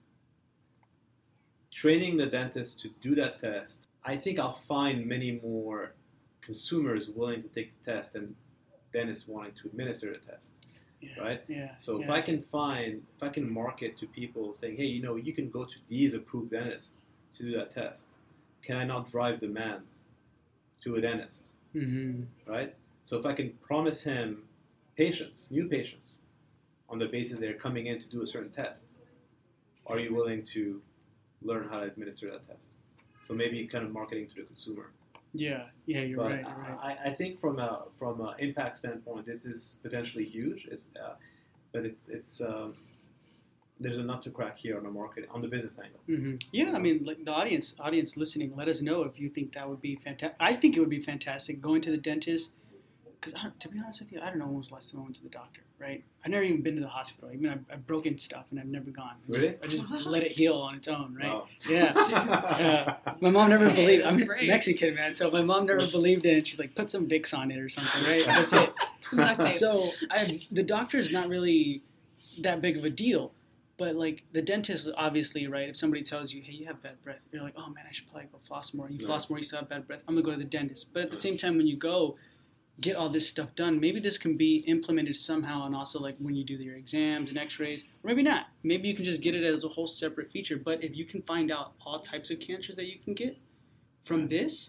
training the dentist to do that test. I think I'll find many more consumers willing to take the test than dentists wanting to administer the test. Yeah. right? Yeah. So yeah. if I can find, if I can market to people saying, hey, you know, you can go to these approved dentists to do that test, can I not drive demand to a dentist, mm-hmm. right? So if I can promise him patients, new patients, on the basis they're coming in to do a certain test, are you willing to learn how to administer that test? So maybe kind of marketing to the consumer. Yeah, yeah, you're but right. You're right. I, I think from a from an impact standpoint, this is potentially huge. It's, uh, but it's it's um, there's a nut to crack here on the market on the business angle. Mm-hmm. Yeah, I mean, like the audience audience listening, let us know if you think that would be fantastic. I think it would be fantastic going to the dentist. Because to be honest with you, I don't know when was the last time I went to the doctor. Right? I've never even been to the hospital. Even I've, I've broken stuff and I've never gone. I Really? just, I just let it heal on its own. Right? Wow. Yeah. yeah. My mom never believed. I'm Great. Mexican, man. So my mom never believed in it. She's like, put some Vicks on it or something. Right? That's it. Some duct tape. So I, the doctor is not really that big of a deal. But, like, the dentist, obviously, right, if somebody tells you, hey, you have bad breath, you're like, oh, man, I should probably go floss more. You Yeah. floss more, you still have bad breath. I'm going to go to the dentist. But at the same time, when you go get all this stuff done, maybe this can be implemented somehow, and also, like, when you do your exams and x-rays, or maybe not. Maybe you can just get it as a whole separate feature. But if you can find out all types of cancers that you can get from this,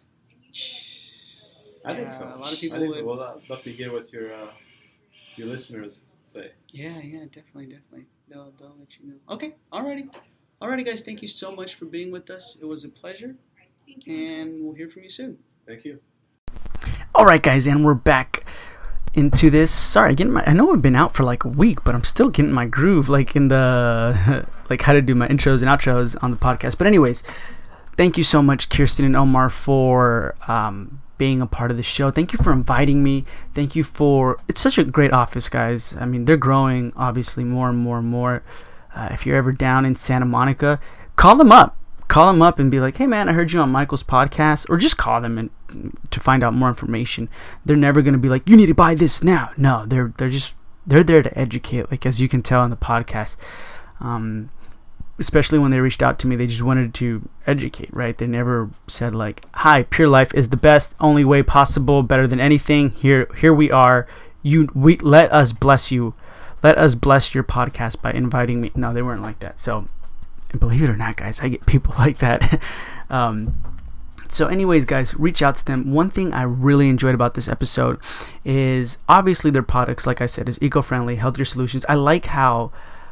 I think yeah, so. A lot of people I think would. Well, I'd love to hear what your uh, your listeners say. Yeah, yeah, definitely, definitely. They'll, they'll let you know. Okay, alrighty. Alrighty, guys, thank you so much for being with us. It was a pleasure, Thank you. and we'll hear from you soon. Thank you. All right, guys, and we're back into this. Sorry, getting my. I know I've been out for like a week, but I'm still getting my groove, like in the like how to do my intros and outros on the podcast. But anyways, thank you so much, Kirsten and Omar, for um, being a part of the show. Thank you for inviting me. Thank you for. It's such a great office, guys. I mean, they're growing obviously more and more and more. Uh, if you're ever down in Santa Monica, call them up. Call them up and be like, hey, man, I heard you on Michael's podcast. Or just call them and to find out more information. They're never going to be like, you need to buy this now. No, they're they're just, they're there to educate, like as you can tell in the podcast. Um, especially when they reached out to me, they just wanted to educate, right? They never said like, hi, Pure Life is the best, only way possible, better than anything. Here here we are. You we Let us bless you. Let us bless your podcast by inviting me. No, they weren't like that. So, and believe it or not, guys, I get people like that. um, so anyways, guys, reach out to them. One thing I really enjoyed about this episode is obviously their products, like I said, is eco-friendly, healthier solutions. I like how,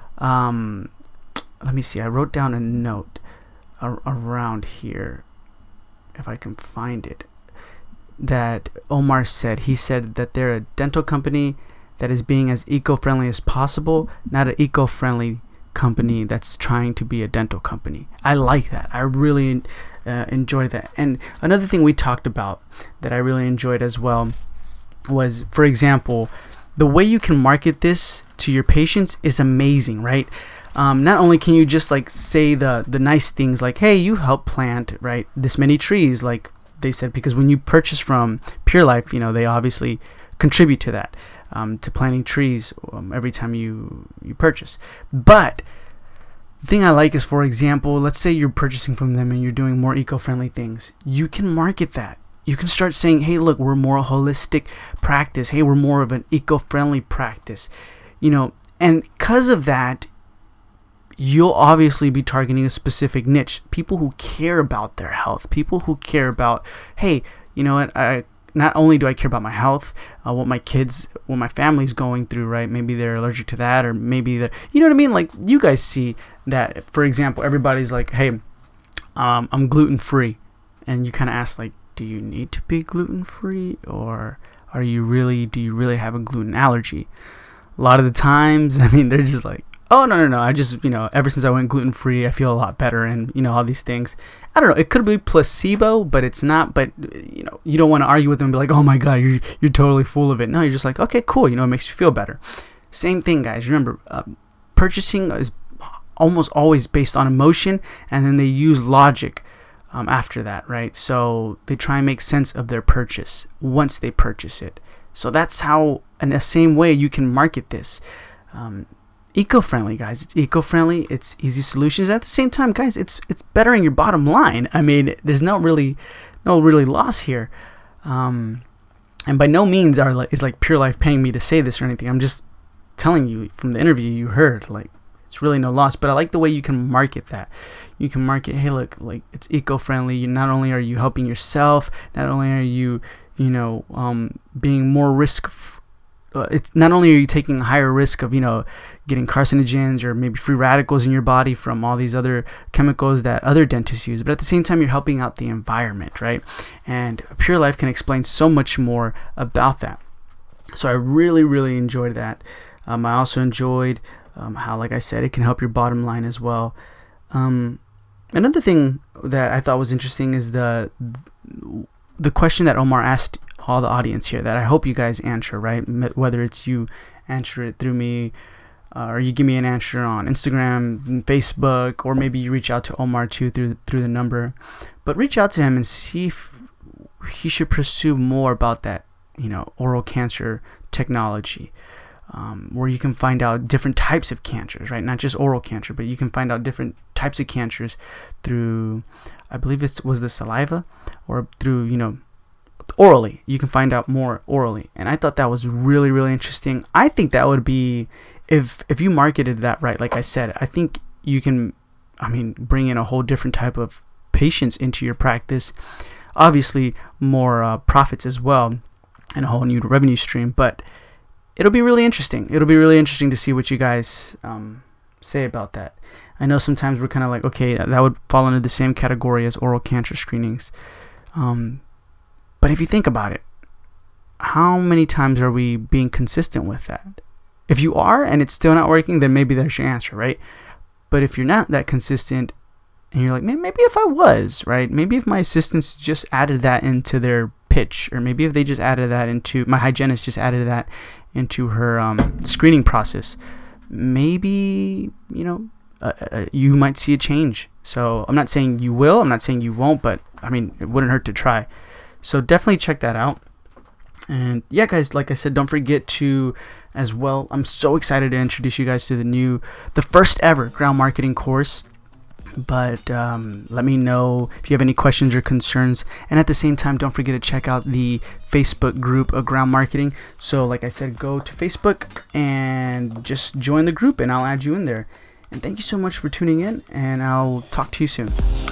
um, let me see, I wrote down a note ar- around here, if I can find it, that Omar said. He said that they're a dental company that is being as eco-friendly as possible, not an eco-friendly company that's trying to be a dental company. I like that. I really uh, enjoyed that. And another thing we talked about that I really enjoyed as well was, for example, the way you can market this to your patients is amazing, right? Um, not only can you just like say the the nice things like, hey, you help plant, right, this many trees, like they said, because when you purchase from Pure Life, you know, they obviously contribute to that. Um, to planting trees um, every time you, you purchase. But the thing I like is, for example, let's say you're purchasing from them and you're doing more eco-friendly things. You can market that. You can start saying, hey, look, we're more a holistic practice. Hey, we're more of an eco-friendly practice. You know, and because of that, you'll obviously be targeting a specific niche. People who care about their health. People who care about, hey, you know what, I not only do I care about my health, uh, what my kids, what my family's going through, right? Maybe they're allergic to that, or maybe they're, you know what I mean? Like, you guys see that, for example, everybody's like, hey, um, I'm gluten-free. And you kind of ask, like, do you need to be gluten-free? Or are you really, do you really have a gluten allergy? A lot of the times, I mean, they're just like, oh, no, no, no, I just, you know, ever since I went gluten-free, I feel a lot better, and, you know, all these things. I don't know, it could be placebo, but it's not, but, you know, you don't want to argue with them and be like, oh my God, you're, you're totally full of it. No, you're just like, okay, cool, you know, it makes you feel better. Same thing, guys, remember, uh, purchasing is almost always based on emotion, and then they use logic um, after that, right? So they try and make sense of their purchase once they purchase it. So that's how, in the same way, you can market this. Um, Eco-friendly, guys. It's eco-friendly. It's easy solutions. At the same time, guys, it's it's bettering your bottom line. I mean, there's no really, no really loss here. Um, and by no means are is like Pure Life paying me to say this or anything. I'm just telling you from the interview you heard, like, it's really no loss. But I like the way you can market that. You can market, hey, look, like, it's eco-friendly. You, not only are you helping yourself, not only are you, you know, um, being more risk. F- uh, it's not only are you taking a higher risk of, you know, getting carcinogens or maybe free radicals in your body from all these other chemicals that other dentists use, but at the same time, you're helping out the environment, right? And Pure Life can explain so much more about that. So I really, really enjoyed that. Um, I also enjoyed um, how, like I said, it can help your bottom line as well. Um, another thing that I thought was interesting is the the question that Omar asked all the audience here that I hope you guys answer, right? Whether it's you answer it through me, uh, or you give me an answer on Instagram, Facebook, or maybe you reach out to Omar too through through the number. But reach out to him and see if he should pursue more about that, you know, oral cancer technology, um, where you can find out different types of cancers, right? Not just oral cancer, but you can find out different types of cancers through, I believe it was the saliva, or through, you know, orally. You can find out more orally. And I thought that was really, really interesting. I think that would be, if if you marketed that right, like I said, I think you can, I mean, bring in a whole different type of patients into your practice. Obviously, more uh, profits as well, and a whole new revenue stream. But it'll be really interesting. It'll be really interesting to see what you guys um, say about that. I know sometimes we're kind of like, okay, that would fall into the same category as oral cancer screenings. Um, but if you think about it, how many times are we being consistent with that? If you are and it's still not working, then maybe there's your answer, right? But if you're not that consistent, and you're like, maybe if I was, right? Maybe if my assistants just added that into their pitch, or maybe if they just added that into, my hygienist just added that into her um, screening process, maybe, you know, uh, uh, you might see a change. So I'm not saying you will, I'm not saying you won't, but I mean, it wouldn't hurt to try. So definitely check that out. And yeah, guys, like I said, don't forget to, as well, I'm so excited to introduce you guys to the new, the first ever ground marketing course. But um, let me know if you have any questions or concerns. And at the same time, don't forget to check out the Facebook group of Ground Marketing. So like I said, go to Facebook and just join the group and I'll add you in there. And thank you so much for tuning in, and I'll talk to you soon.